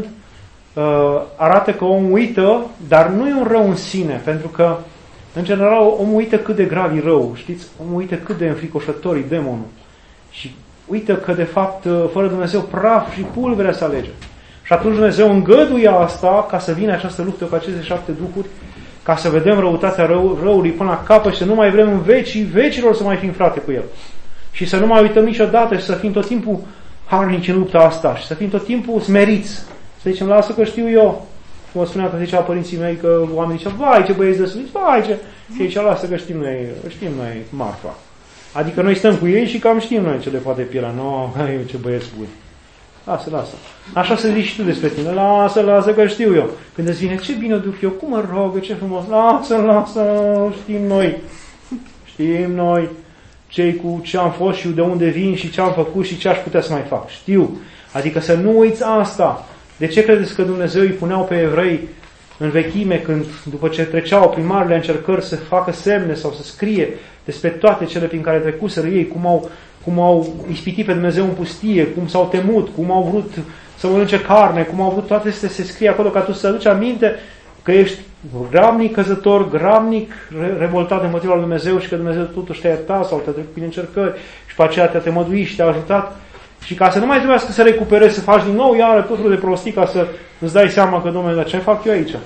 arată că omul uită, dar nu e un rău în sine, pentru că, în general, omul uită cât de grav e rău, știți? Omul uită cât de înfricoșător e demonul. Și uită că, de fapt, fără Dumnezeu, praf și pulberea se alege. Și atunci Dumnezeu îngăduie asta ca să vină această luptă cu aceste șapte duhuri, ca să vedem răutatea rău, răului până la capăt și să nu mai vrem în vecii vecilor să mai fim frate cu el. Și să nu mai uităm niciodată și să fim tot timpul harnici în lupta asta și să fim tot timpul smeriți. Să zicem, lasă că știu eu. Cum spunea că zicea părinții mei, că oamenii ziceau, vai ce băieți de suliți, vai ce... Și zicea, lasă că știm noi, știm noi marfa. Adică noi stăm cu ei și cam știm noi ce le poate piela. Nu, no, ce băieți buni. Lasă, lasă. Așa să zici și tu despre tine. Lasă, lasă că știu eu. Când îți vine, ce bine o duc eu, cum mă rog, ce frumos. Lasă, lasă, știm noi. Știm noi cei cu ce am fost și de unde vin și ce am făcut și ce aș putea să mai fac. Știu. Adică să nu uiți asta. De ce credeți că Dumnezeu îi puneau pe evrei în vechime când, după ce treceau prin marile încercări să facă semne sau să scrie despre toate cele prin care trecuseră ei, cum au cum au ispitit pe Dumnezeu în pustie, cum s-au temut, cum au vrut să mănânce carne, cum au vrut toate astea se scrie acolo ca tu să aduci aminte că ești gramnic căzător, gramnic revoltat de motivul lui Dumnezeu și că Dumnezeu totuși te-a iertat sau te-a trecut prin încercări și pe aceea te-a temăduit și te-a ajutat și ca să nu mai trebuiască să recuperezi, să faci din nou iară totul de prostii ca să îți dai seama că, Domnule, dar ce fac eu aici?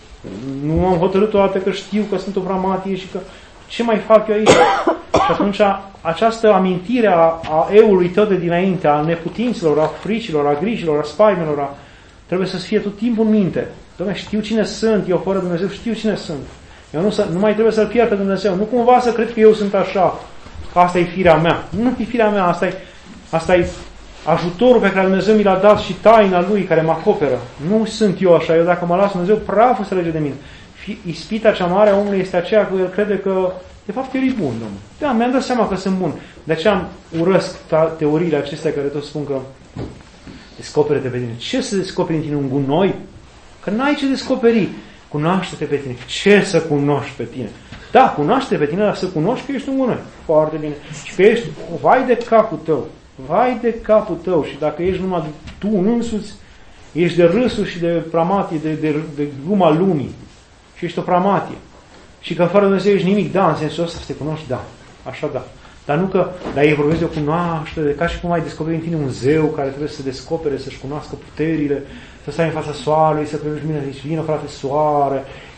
Nu am hotărât o dată că știu că sunt o pramatie și că ce mai fac eu aici? Și atunci această amintire a, a eului tău de dinainte, a neputinților, a fricilor, a grijilor, a spaimelor, a, trebuie să fie tot timpul în minte. Doamne, știu cine sunt, eu fără Dumnezeu știu cine sunt. Eu nu, să, nu mai trebuie să-L pierd pe Dumnezeu. Nu cumva să cred că eu sunt așa, că asta e firea mea. Nu e firea mea, asta e, asta e ajutorul pe care Dumnezeu mi l-a dat și taina Lui care mă acoperă. Nu sunt eu așa, eu dacă mă las Dumnezeu, praful se lege de mine. Ispita cea mare a omului este aceea că el crede că de fapt el e bun, domnule. Da, mi-am dat seama că sunt bun. De aceea urăsc teoriile acestea care tot spun că descoperă-te pe tine. Ce să descoperi în tine un gunoi? Că n-ai ce descoperi. Cunoaște-te pe tine. Ce să cunoști pe tine? Da, cunoaște-te pe tine, dar să cunoști că ești un gunoi. Foarte bine. Și că ești, vai de capul tău. Vai de capul tău. Și dacă ești numai tu însuți, ești de râsul și de pramatie, de, de, de gluma lumii. Și ești o pramatie. Și că fără Dumnezeu ești nimic, da, în sensul ăsta să te cunoști, da, așa da. Dar nu că, dar ei vorbesc de o cunoaștere, ca și cum ai descoperi în tine un zeu care trebuie să se descopere, să-și cunoască puterile, să stai în fața soarelui, să primești mine, zici, vină frate soare,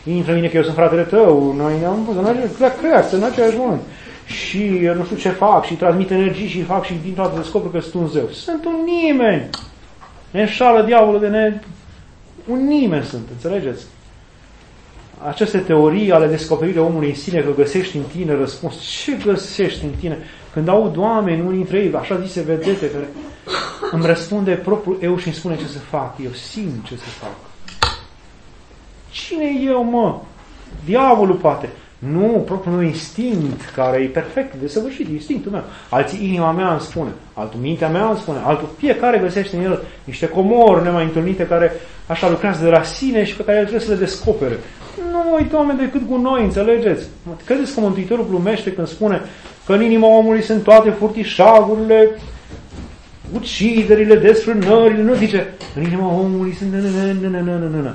intră în mine că eu sunt fratele tău, noi ne-am pus în același creație, în același moment. Și nu știu ce fac, și transmit energii și fac și din toate descoperă că sunt un zeu. Sunt un nimeni. Ne înșală diavolul de ne... Un nimeni sunt, înțelegeți? Aceste teorii ale descoperirii omului în sine, că găsești în tine răspuns. Ce găsești în tine? Când aud oameni, unii dintre ei, așa zise vedete, care îmi răspunde propriul eu și îmi spune ce să fac. Eu simt ce să fac. Cine e eu, mă? Diavolul poate. Nu, propriul meu instinct, care e perfect, desăvârșit, instinctul meu. Alții inima mea îmi spune, altul mintea mea îmi spune, altul fiecare găsește în el niște comori nemai întâlnite care așa lucrează de la sine și pe care el trebuie să le descopere. Nu uită oameni decât gunoi, înțelegeți? Credeți că Mântuitorul glumește când spune că în inima omului sunt toate furtișagurile, uciderile, desfrânările, nu zice, în inima omului sunt nă-nă-nă-nă-nă-nă-nă.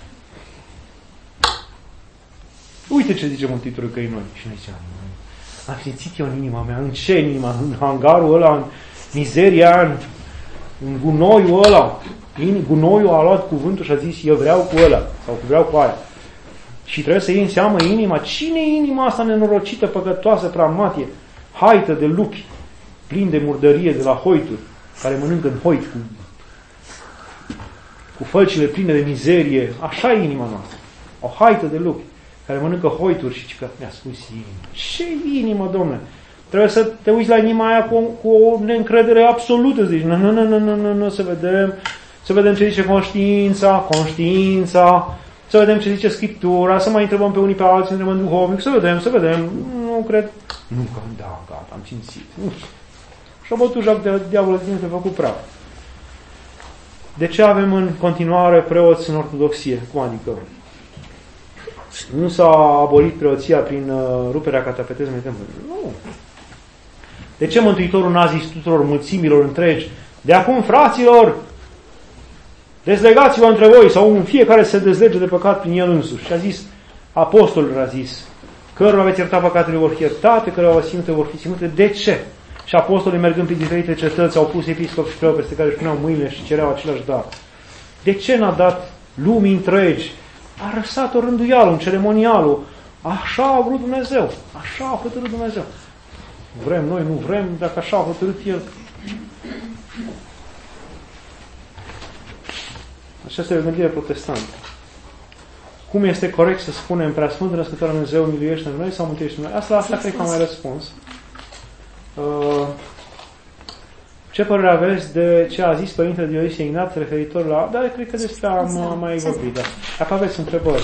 Uite ce zice Mântuitorul că e noi. Și noi ziceam, am simțit eu în inima mea. În ce inima? În hangarul ăla, în mizeria, în, în gunoiul ăla. In, gunoiul a luat cuvântul și a zis, eu vreau cu ăla, sau vreau cu aia. Și trebuie să iei în seamă inima. Cine e inima asta nenorocită, păcătoasă, pramatie, haită de lupi, plin de murdărie de la hoituri, care mănâncă în hoit cu, cu fălcile pline de mizerie. Așa e inima noastră. O haită de lupi care mănâncă hoituri și că mi-a spus inima. Ce inimă, domnule? Trebuie să te uiți la inima aia cu, cu o neîncredere absolută. Zici, nu, nu, nu, nu, nu, nu, nu, să vedem, să vedem ce zice conștiința, conștiința, să vedem ce zice Scriptura, să mai întrebăm pe unii pe alții, să întrebăm duhovnic, să vedem, să vedem. Nu cred. Nu, că da, gata, am simțit. Și-a bătut joc de diavolul din te făcut praf. De ce avem în continuare preoți în ortodoxie? Cum adică? Nu s-a abolit preoția prin uh, ruperea catapetezmului templului. Nu. De ce Mântuitorul n-a zis tuturor mulțimilor întregi, de acum, fraților, dezlegați-vă între voi, sau în fiecare se dezlege de păcat prin el însuși. Și a zis, apostolul a zis, cărora veți ierta păcatele vor fi iertate, cărora vă ținute vor fi ținute. De ce? Și apostolii, mergând pe diferite cetăți, au pus episcop și preot peste care își puneau mâinile și cereau același dar. De ce n-a dat lumii întregi? A răsat o rânduială, un ceremonialul. Așa a vrut Dumnezeu. Așa a hotărât Dumnezeu. Vrem noi, nu vrem, dacă așa a hotărât El. Așa este o gândire protestantă. Cum este corect să spunem Preasfântul Născătoare Dumnezeu miluiește-ne noi sau mântuiește-ne noi? Asta, asta cred că am mai răspuns. Uh, ce părere aveți de ce a zis Părintele Dionisie Ignat referitor la... Da, cred că despre am mai vorbit. Da. Dacă aveți întrebări.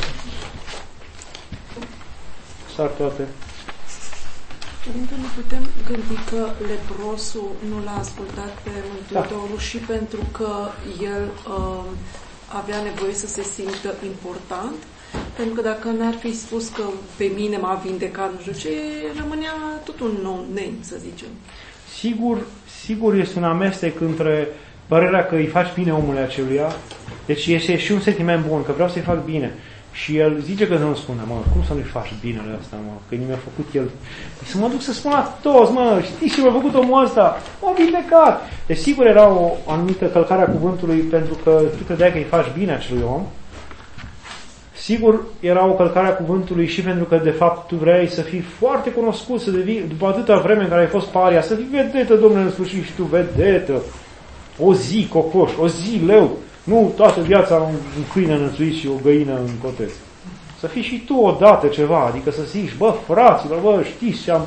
S-ar toate. Părinte, nu putem gândi că leprosul nu l-a ascultat pe Mântuitorul, da, și pentru că el uh, avea nevoie să se simtă important? Pentru că dacă n-ar fi spus că pe mine m-a vindecat, nu știu ce, rămânea tot un non-name, să zicem. Sigur, sigur este un amestec între părerea că îi faci bine omului aceluia, deci este și un sentiment bun, că vreau să-i fac bine. Și el zice că nu spune, mă, cum să nu-i faci binele ăsta, mă, că mi-a făcut el. Să mă duc să spun la toți, mă, știți ce mi-a făcut omul ăsta? M-a vindecat. Deci sigur era o anumită călcare a cuvântului pentru că tu credeai că îi faci bine acelui om. Sigur era o călcare a cuvântului și pentru că de fapt tu vrei să fii foarte cunoscut, să devii, după atâta vreme în care ai fost paria, să fii vedetă, Domnule, în sfârșit și tu vedetă. O zi cocoș, o zi leu. Nu toată viața un câine înățuit și o găină în cotez. Să fii și tu odată ceva, adică să zici, bă, fraților, bă, știți ce am...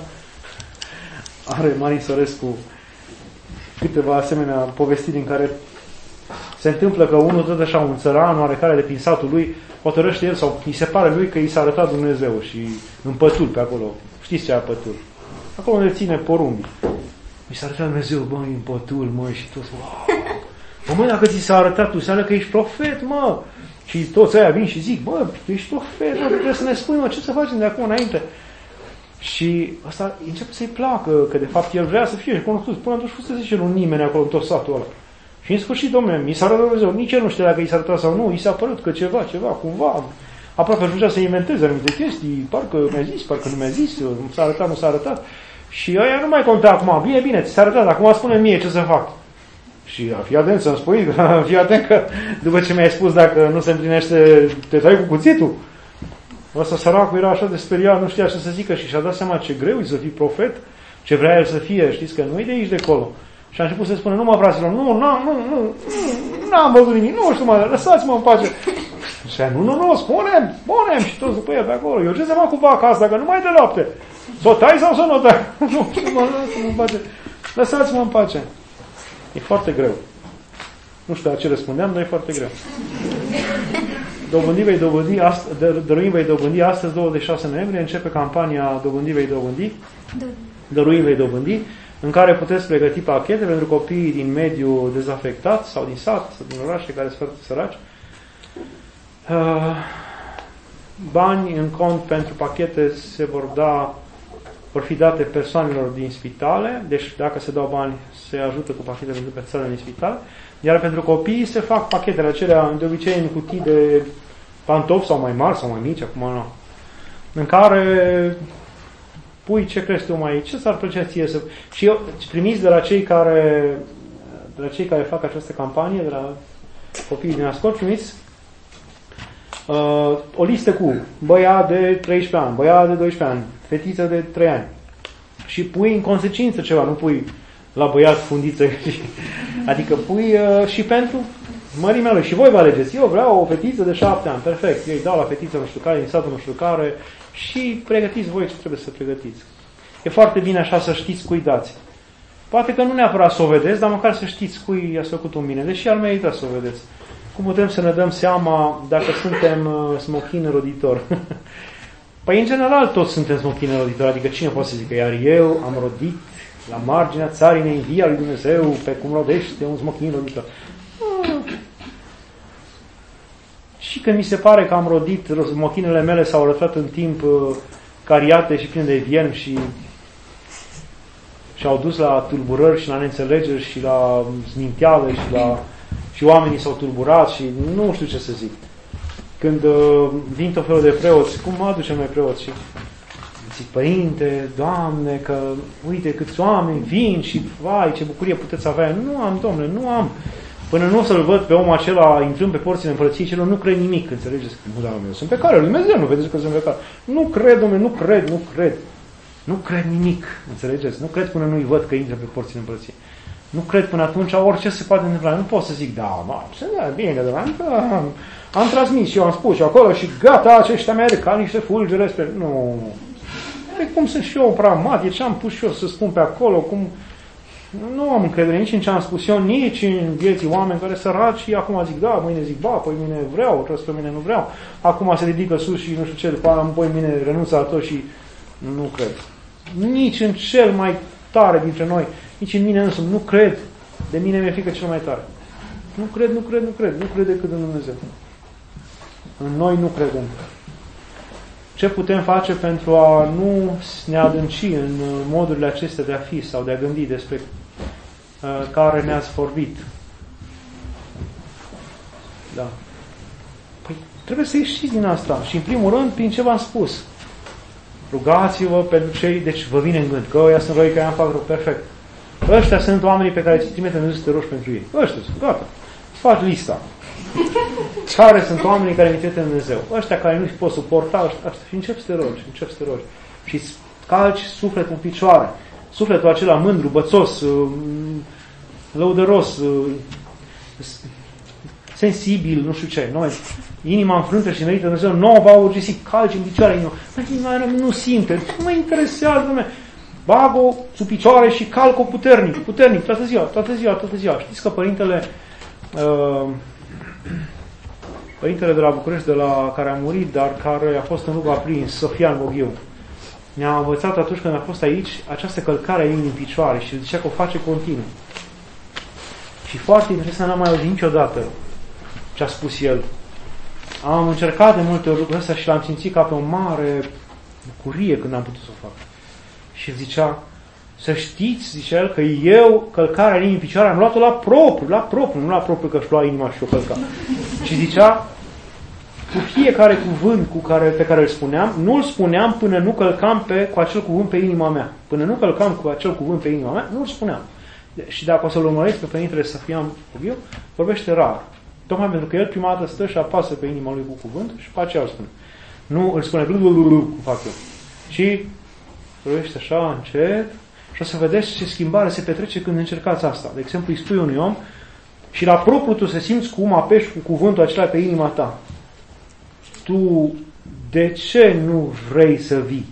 Are Marin Sorescu câteva asemenea povestiri în care se întâmplă că unul, tot așa, un țăran oarecare de prin satul lui, hotărăște el, sau îi se pare lui că i s-a arătat Dumnezeu și în pătul pe acolo. Știți ce a pătul? Acolo unde ține porumbii. Mi s-a arătat Dumnezeu, bă, în pătul, mă, și toți, wow! Bă, mă, dacă ți s-a arătat, tu înseamnă că ești profet, mă! Și toți aia vin și zic, bă, tu ești profet, mă, trebuie să ne spui, mă, ce să facem de acum înainte? Și asta începe să-i placă, că de fapt el vrea să fie cunoscut. Până atunci fusese zice nu nimeni acolo în tot satul ăla. Și în sfârșit, domnule, mi s-a arătat Dumnezeu, nici el nu știa dacă i s-a arătat sau nu, i s-a părut că ceva, ceva, cumva, aproape ajungea să inventeze anumite chestii, parcă mi-a zis, parcă nu mi-a zis, nu s-a arătat, nu s-a arătat. Și ăia nu mai conta acum, bine, bine, ți s-a arătat, acum spune mie ce să fac. Și fii atent să-mi spui, fii atent că după ce mi-ai spus dacă nu se împlinește, te tai cu cuțitul. Ăsta săracul era așa de speriat, nu știa ce să zică și și-a dat seama ce greu e să fii profet, ce vrea el să fie, știți că nu e de aici de acolo. Și a început să spună, nu mă, fraților, nu, nu, nu, nu, n-am văzut nimic, nu știu, mă, lăsați-mă în pace. Și nu, nu, nu, spune-mi, spune-mi și toți după el pe acolo. Eu ce să fac cu vaca asta, că nu mai de lapte? Să o tai sau să nu o tai? Nu știu, mă, lăsați-mă în pace. Lăsați-mă în pace. E foarte greu. Nu știu la ce răspundeam, dar e foarte greu. Dobândi vei dobândi, dăruim vei dobândi, astăzi, douăzeci și șase noiembrie, începe campania Dobândi vei dobândi, dăruim vei dobândi, în care puteți pregăti pachete pentru copiii din mediul dezafectat sau din sat, sau din orașe care sunt foarte săraci. Bani în cont pentru pachete se vor da, vor fi date persoanelor din spitale, deci dacă se dau bani, se ajută cu pachete pentru persoanele din spital. Iar pentru copii se fac pachetele acelea, de obicei în cutii de pantofi sau mai mari sau mai mici, acum nu, în care pui ce crezi tu mai, ce s-ar plăcea ție să... Și eu primiți de la cei care de la cei care fac această campanie, de la copiii din Ascol, primiți uh, o listă cu băiat de treisprezece ani, băiat de doisprezece ani, fetiță de trei ani. Și pui în consecință ceva, nu pui la băiat fundiță, adică pui uh, și pentru mărimea lui. Și voi vă alegeți. Eu vreau o fetiță de șapte ani. Perfect. Eu îi dau la fetiță nu știu care, din satul nu știu care și pregătiți voi ce trebuie să pregătiți. E foarte bine așa să știți cui dați. Poate că nu neapărat să o vedeți, dar măcar să știți cui i-ați făcut un bine. Deși ar merita să o vedeți. Cum putem să ne dăm seama dacă suntem uh, smochin roditor? Păi în general toți suntem smochin roditor. Adică cine poate să zică? Iar eu am rodit la marginea țarii neînvia lui Dumnezeu, pe cum rodește un smochin roditor. Și când mi se pare că am rodit, smochinele mele s-au arătat în timp cariate și pline de viermi și și au dus la tulburări și la neînțelegeri și la zminteală și la și oamenii s-au tulburat și nu știu ce să zic. Când uh, vin tot felul de preoți, cum mă aducem noi preoți? Și zic, Părinte, Doamne, că uite câți oameni vin și vai, ce bucurie puteți avea. Nu am, Domnule, nu am. Până nu o să-l văd pe omul acela intrând pe porțile împărăției celor, nu cred nimic, înțelegeți? Nu, dar eu sunt pe care, lui Dumnezeu, nu vedeți că sunt pe care. Nu cred, Domnule, nu cred, nu cred. Nu cred nimic, înțelegeți? Nu cred până nu-i văd că intră pe porțile împărăției. Nu cred până atunci orice se poate întâmpla. Nu pot să zic, da, mă, bine, de la am, am transmis și eu am spus și acolo și gata, aceștia merg ca niște fulgere spre... Nu. De cum sunt și eu pragmatic, ce am pus și eu să spun pe acolo, cum... Nu am încredere nici în ce am spus eu, nici în vieții oameni care săraci și acum zic da, mâine zic ba, păi mine vreau, trebuie pe mine nu vreau. Acum se ridică sus și nu știu ce, după aia păi mine renunță la tot și nu cred. Nici în cel mai tare dintre noi, nici în mine însumi, nu cred. De mine mi-e frică cel mai tare. Nu cred, nu cred, nu cred, nu cred decât în Dumnezeu. În noi nu credem. Ce putem face pentru a nu ne adânci în modurile acestea de a fi sau de a gândi despre uh, care ne-ați vorbit? Da. Păi trebuie să ieșiți din asta. Și în primul rând, prin ce v-am spus. Rugați-vă pentru cei, deci vă vine în gând, că ăia sunt răi care am fac rău, perfect. Ăștia sunt oamenii pe care ți trimite Dumnezeu să te rogi pentru ei. Ăștia sunt, gata. Faci lista. Care sunt oamenii care mi trimite Dumnezeu? Ăștia care nu-și pot suporta, ăștia, și încep să te rogi, încep să te rogi. Și îți calci sufletul în picioare. Sufletul acela mândru, bățos, lăudăros, sensibil, nu știu ce. Noi, inima înfrântă și merită Dumnezeu, nouă va urgisi, calci în picioare inima. Inima nu simte, nu mă interesează, Dumnezeu. Bag-o sub picioare și calc-o puternic, puternic, toată ziua, toată ziua, toată ziua. Știți că părintele uh, părintele de la București, de la care a murit, dar care a fost în rugă aprins, Sofian Boghiu, ne-a învățat atunci când a fost aici această călcare a inimii în picioare și zicea că o face continuu. Și foarte interesant, n-am mai auzit niciodată ce a spus el. Am încercat de multe ori lucrul ăsta și l-am simțit ca pe o mare bucurie când am putut să o fac. Și zicea, să știți, zicea el, că eu călcarea inimii în picioare am luat-o la propriu, la propriu, nu la propriu că își lua inima și o călca. Și zicea, cu fiecare cuvânt cu care, pe care îl spuneam, nu îl spuneam până nu călcam pe, cu acel cuvânt pe inima mea. Până nu călcam cu acel cuvânt pe inima mea, nu îl spuneam. Și dacă o să-l urmăriți pe Părintele Sofian Boghiu, vorbește rar. Tocmai pentru că el prima dată stă și apasă pe inima lui cu cuvânt și pe aceea îl spune. Nu îl spune cum fac eu. Și vorbește așa, încet, și o să vedeți ce schimbare se petrece când încercați asta. De exemplu, îi spui unui om și la propriu tu se simți cum apeși cu cuvântul acela pe inima ta. Tu de ce nu vrei să vii?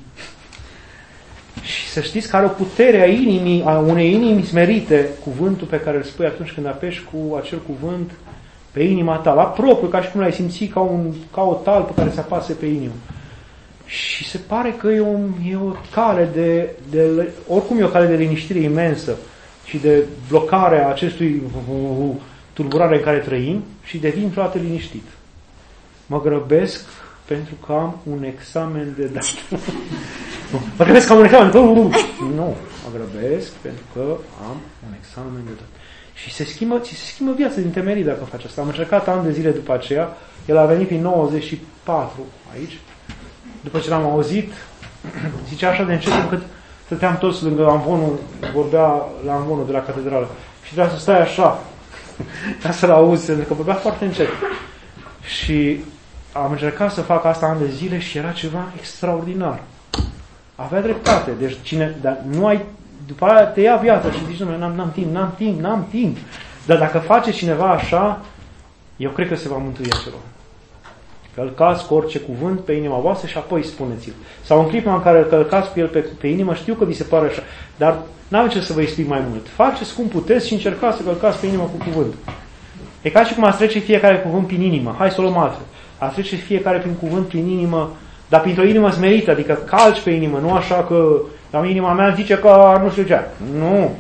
Și să știți că are o putere a inimii, a unei inimi smerite, cuvântul pe care îl spui atunci când apeși cu acel cuvânt pe inima ta, la propriu, ca și cum l-ai simțit ca, un, ca o talpă care se apase pe inimă. Și se pare că e o, e o cale de, de, oricum e o cale de liniștire imensă și de blocare a acestui tulburare în care trăim și devin toate liniștit. Mă grăbesc pentru că am un examen de dat. Nu. Mă grăbesc că am un examen de dat. Nu. Mă grăbesc pentru că am un examen de dat. Și se schimbă, se schimbă viața din temerii dacă faci asta. Am încercat ani de zile după aceea. El a venit prin nouăzeci și patru aici. După ce l-am auzit, zicea așa de încet încât stăteam toți lângă amvonul, vorbea la amvonul de la catedrală. Și trebuia să stai așa, ca să-l auzi, pentru că vorbea foarte încet. Și am încercat să fac asta ani de zile și era ceva extraordinar. Avea dreptate. Deci cine, dar nu ai, după aia te ia viața și zici, n-am, n-am timp, n-am timp, n-am timp. Dar dacă face cineva așa, eu cred că se va mântui acel om. Călcați cu orice cuvânt pe inima voastră și apoi spuneți-l. Sau în clipa în care îl călcați cu el pe, pe inimă, știu că vi se pare așa, dar n-am ce să vă explic mai mult. Faceți cum puteți și încercați să călcați pe inimă cu cuvânt. E ca și cum ați trece fiecare cuvânt prin inimă. Hai să o luăm altfel. Ați trece fiecare prin cuvânt prin inimă, dar printr-o inimă smerită, adică calci pe inimă, nu așa că la inima mea zice că nu știu ce. Nu.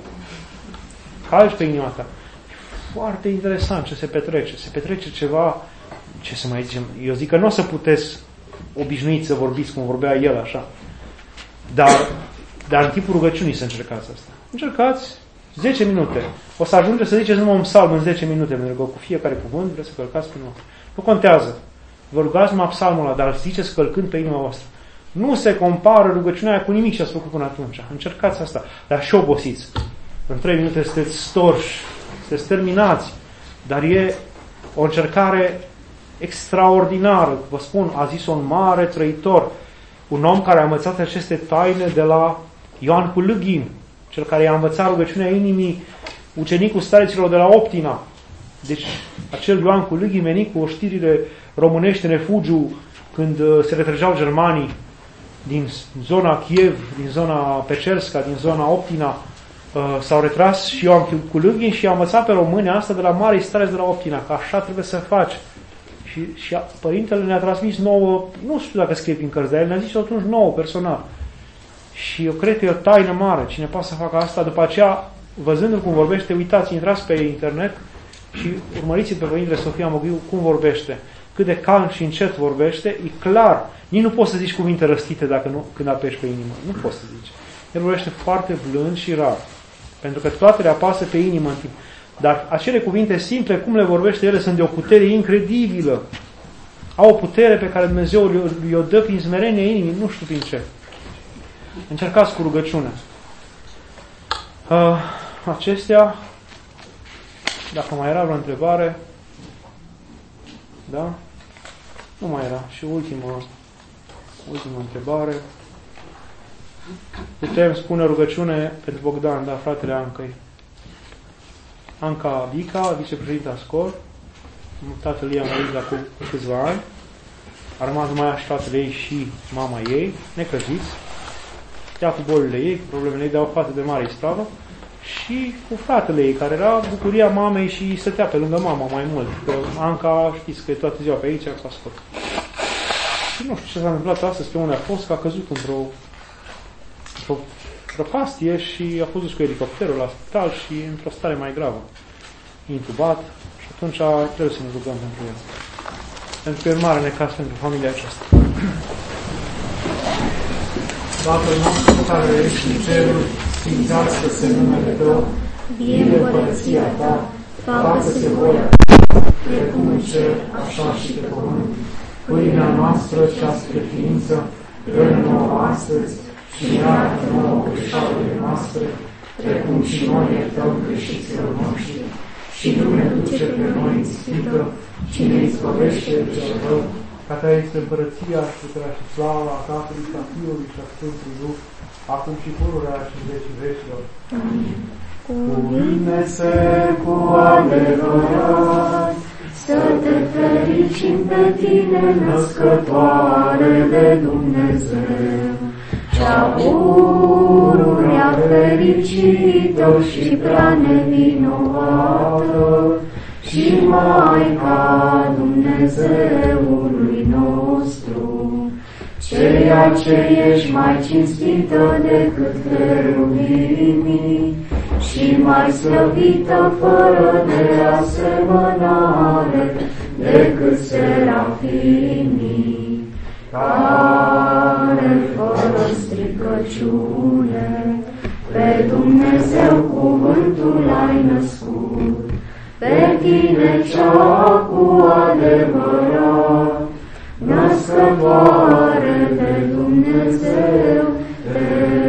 Calci pe inima ta. Foarte interesant ce se petrece. Se petrece ceva, ce să mai zicem, eu zic că nu o să puteți obișnuiți să vorbiți cum vorbea el așa. Dar, dar în timpul rugăciunii să încercați asta. Încercați zece minute. O să ajungeți să ziceți numai un psalm în zece minute, pentru că cu fiecare cuvânt vreți să călcați pe inima. Nu contează. Vă rugați numai psalmul ăla, dar ziceți călcând pe inima voastră. Nu se compară rugăciunea cu nimic ce ați făcut până atunci. Încercați asta. Dar și obosiți. În trei minute sunteți storși, sunteți terminați. Dar e o încercare extraordinară. Vă spun, a zis un mare trăitor. Un om care a învățat aceste taine de la Ioan Hulughin, cel care i-a învățat rugăciunea inimii, ucenicul stareților de la Optina. Deci, acel Ioan Hulughin venit cu oștirile românești în refugiu când se retrăgeau germanii din zona Kiev, din zona Pecerska, din zona Optina, s-au retras și Ioan Hulughin și i-a învățat pe români asta de la mari stareți de la Optina, că așa trebuie să faci. Și, și părintele ne-a transmis nouă, nu știu dacă scrie prin cărți, dar el ne-a zis atunci nouă, personal. Și eu cred că e o taină mare. Cine poate să facă asta, după aceea, văzându-l cum vorbește, uitați, intrați pe internet și urmăriți pe Părintele Sofia Moghiu cum vorbește. Cât de calm și încet vorbește, e clar. Nici nu poți să zici cuvinte răstite dacă nu, când apeși pe inimă. Nu poți să zici. El vorbește foarte blând și rar. Pentru că toate le apasă pe inimă în timp. Dar acele cuvinte simple, cum le vorbește ele, sunt de o putere incredibilă. Au o putere pe care Dumnezeu le-o dă prin smerenia inimii, nu știu prin ce. Încercați cu rugăciunea. Uh, acestea, dacă mai era vreo întrebare, da? Nu mai era. Și ultima, ultima întrebare. Putem spune rugăciune pentru Bogdan, da, fratele Ancăi. Anca Bica, vicepreședinta Scor. Tatăl ei a murit la cu, cu câțiva ani. A rămas numai ea și fratele ei și mama ei, necăjiți. Ea cu bolile ei, cu problemele ei, de o fată de mare ispravă. Și cu fratele ei, care era bucuria mamei și stătea pe lângă mama mai mult. Că Anca, știți că e toată ziua pe aici, ca Scor. Și nu știu ce s-a întâmplat astăzi, pe unde a fost, că a căzut într-o într-o prăpastie și a fost dus cu elicopterul la spital și într-o stare mai gravă. Intubat și atunci trebuie să ne rugăm pentru el. Pentru că e mare necaz pentru familia aceasta. Tatăl nostru care ești în cerul, sfințească-se numele Tău, vie împărăția Ta, facă-se voia Ta, precum în cer, așa și pe pământ. Pâinea noastră cea spre ființă, dă-ne nouă astăzi și iartă nouă greșalele noastre, precum și noi iertăm greșiților noștri. Și nu ne duce pe noi în ispită, ci ne izbăvește de cel rău, Ca ta este împărăția și puterea și slava a Tatălui și a Fiului și a Sfântului Duh, acum și pururea și în vecii vecilor. Cuvine-se cu adevărat, să te fericim pe tine, născătoare de Dumnezeu, cea pururea fericită și prea nevinovată, și Maica Dumnezeului nostru, ceea ce ești mai cinstită decât cheruvimii și mai slăvită fără de asemănare decât serafimii, care fără stricăciune pe Dumnezeu cuvântul ai născut, pe tine cea cu adevărat, născătoare de Dumnezeu, te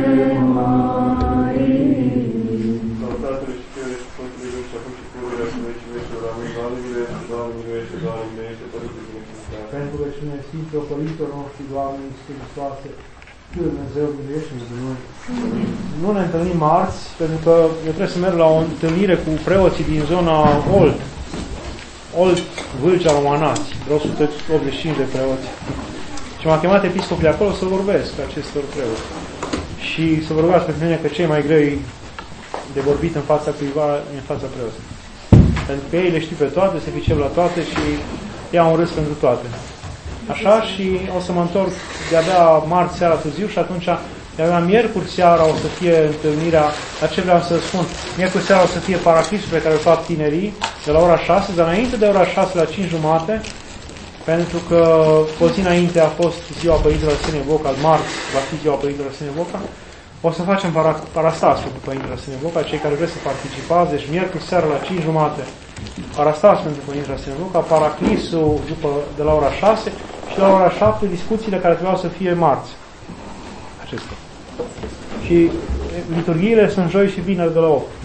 mărim. Tatălui și Fiului și Sfântului Duh și acum și pururea și în vecii vecilor. Amin. Doamne miluiește, Doamne miluiește, Doamne miluiește, Părinte binecuvântat. Pentru că cine Sfinților Părinților noștri, Doamne Iisuse Hristoase, Fiul Dumnezeu, miluiește-ne de noi. Nu ne întâlnim marți, pentru că eu trebuie să merg la o întâlnire cu preoții din zona Olt, Olt, Vâlcea, Romanați, vreo o sută optzeci și cinci de preoți. Și m-a chemat episcopul de acolo să vorbesc acestor preoți. Și să vă rugați pentru mine că cei mai grei de vorbit în fața cuiva în fața preoților. Pentru că ei le știu pe toate, se pricep la toate și iau un râs pentru toate. Așa, și o să mă întorc de-abia marți seara târziu și atunci de-abia miercuri seara o să fie întâlnirea, la ce vreau să spun, miercuri seara o să fie paraclisul pe care îl fac tinerii de la ora șase, dar înainte de ora șase la cinci jumate, pentru că o zi înainte a fost ziua Părintelor Arsenie Boca, marți va fi ziua Părintelor Arsenie Boca, o să facem para, parastasul cu Părintele Arsenie Boca, cei care vreți să participați, deci miercuri seara la cinci jumate, parastasul pentru Părintele Arsenie Boca, paraclisul după, de la ora șase și la ora șapte discuțiile care trebuiau să fie marți. Acestea. Și liturghiile sunt joi și vineri de la opt.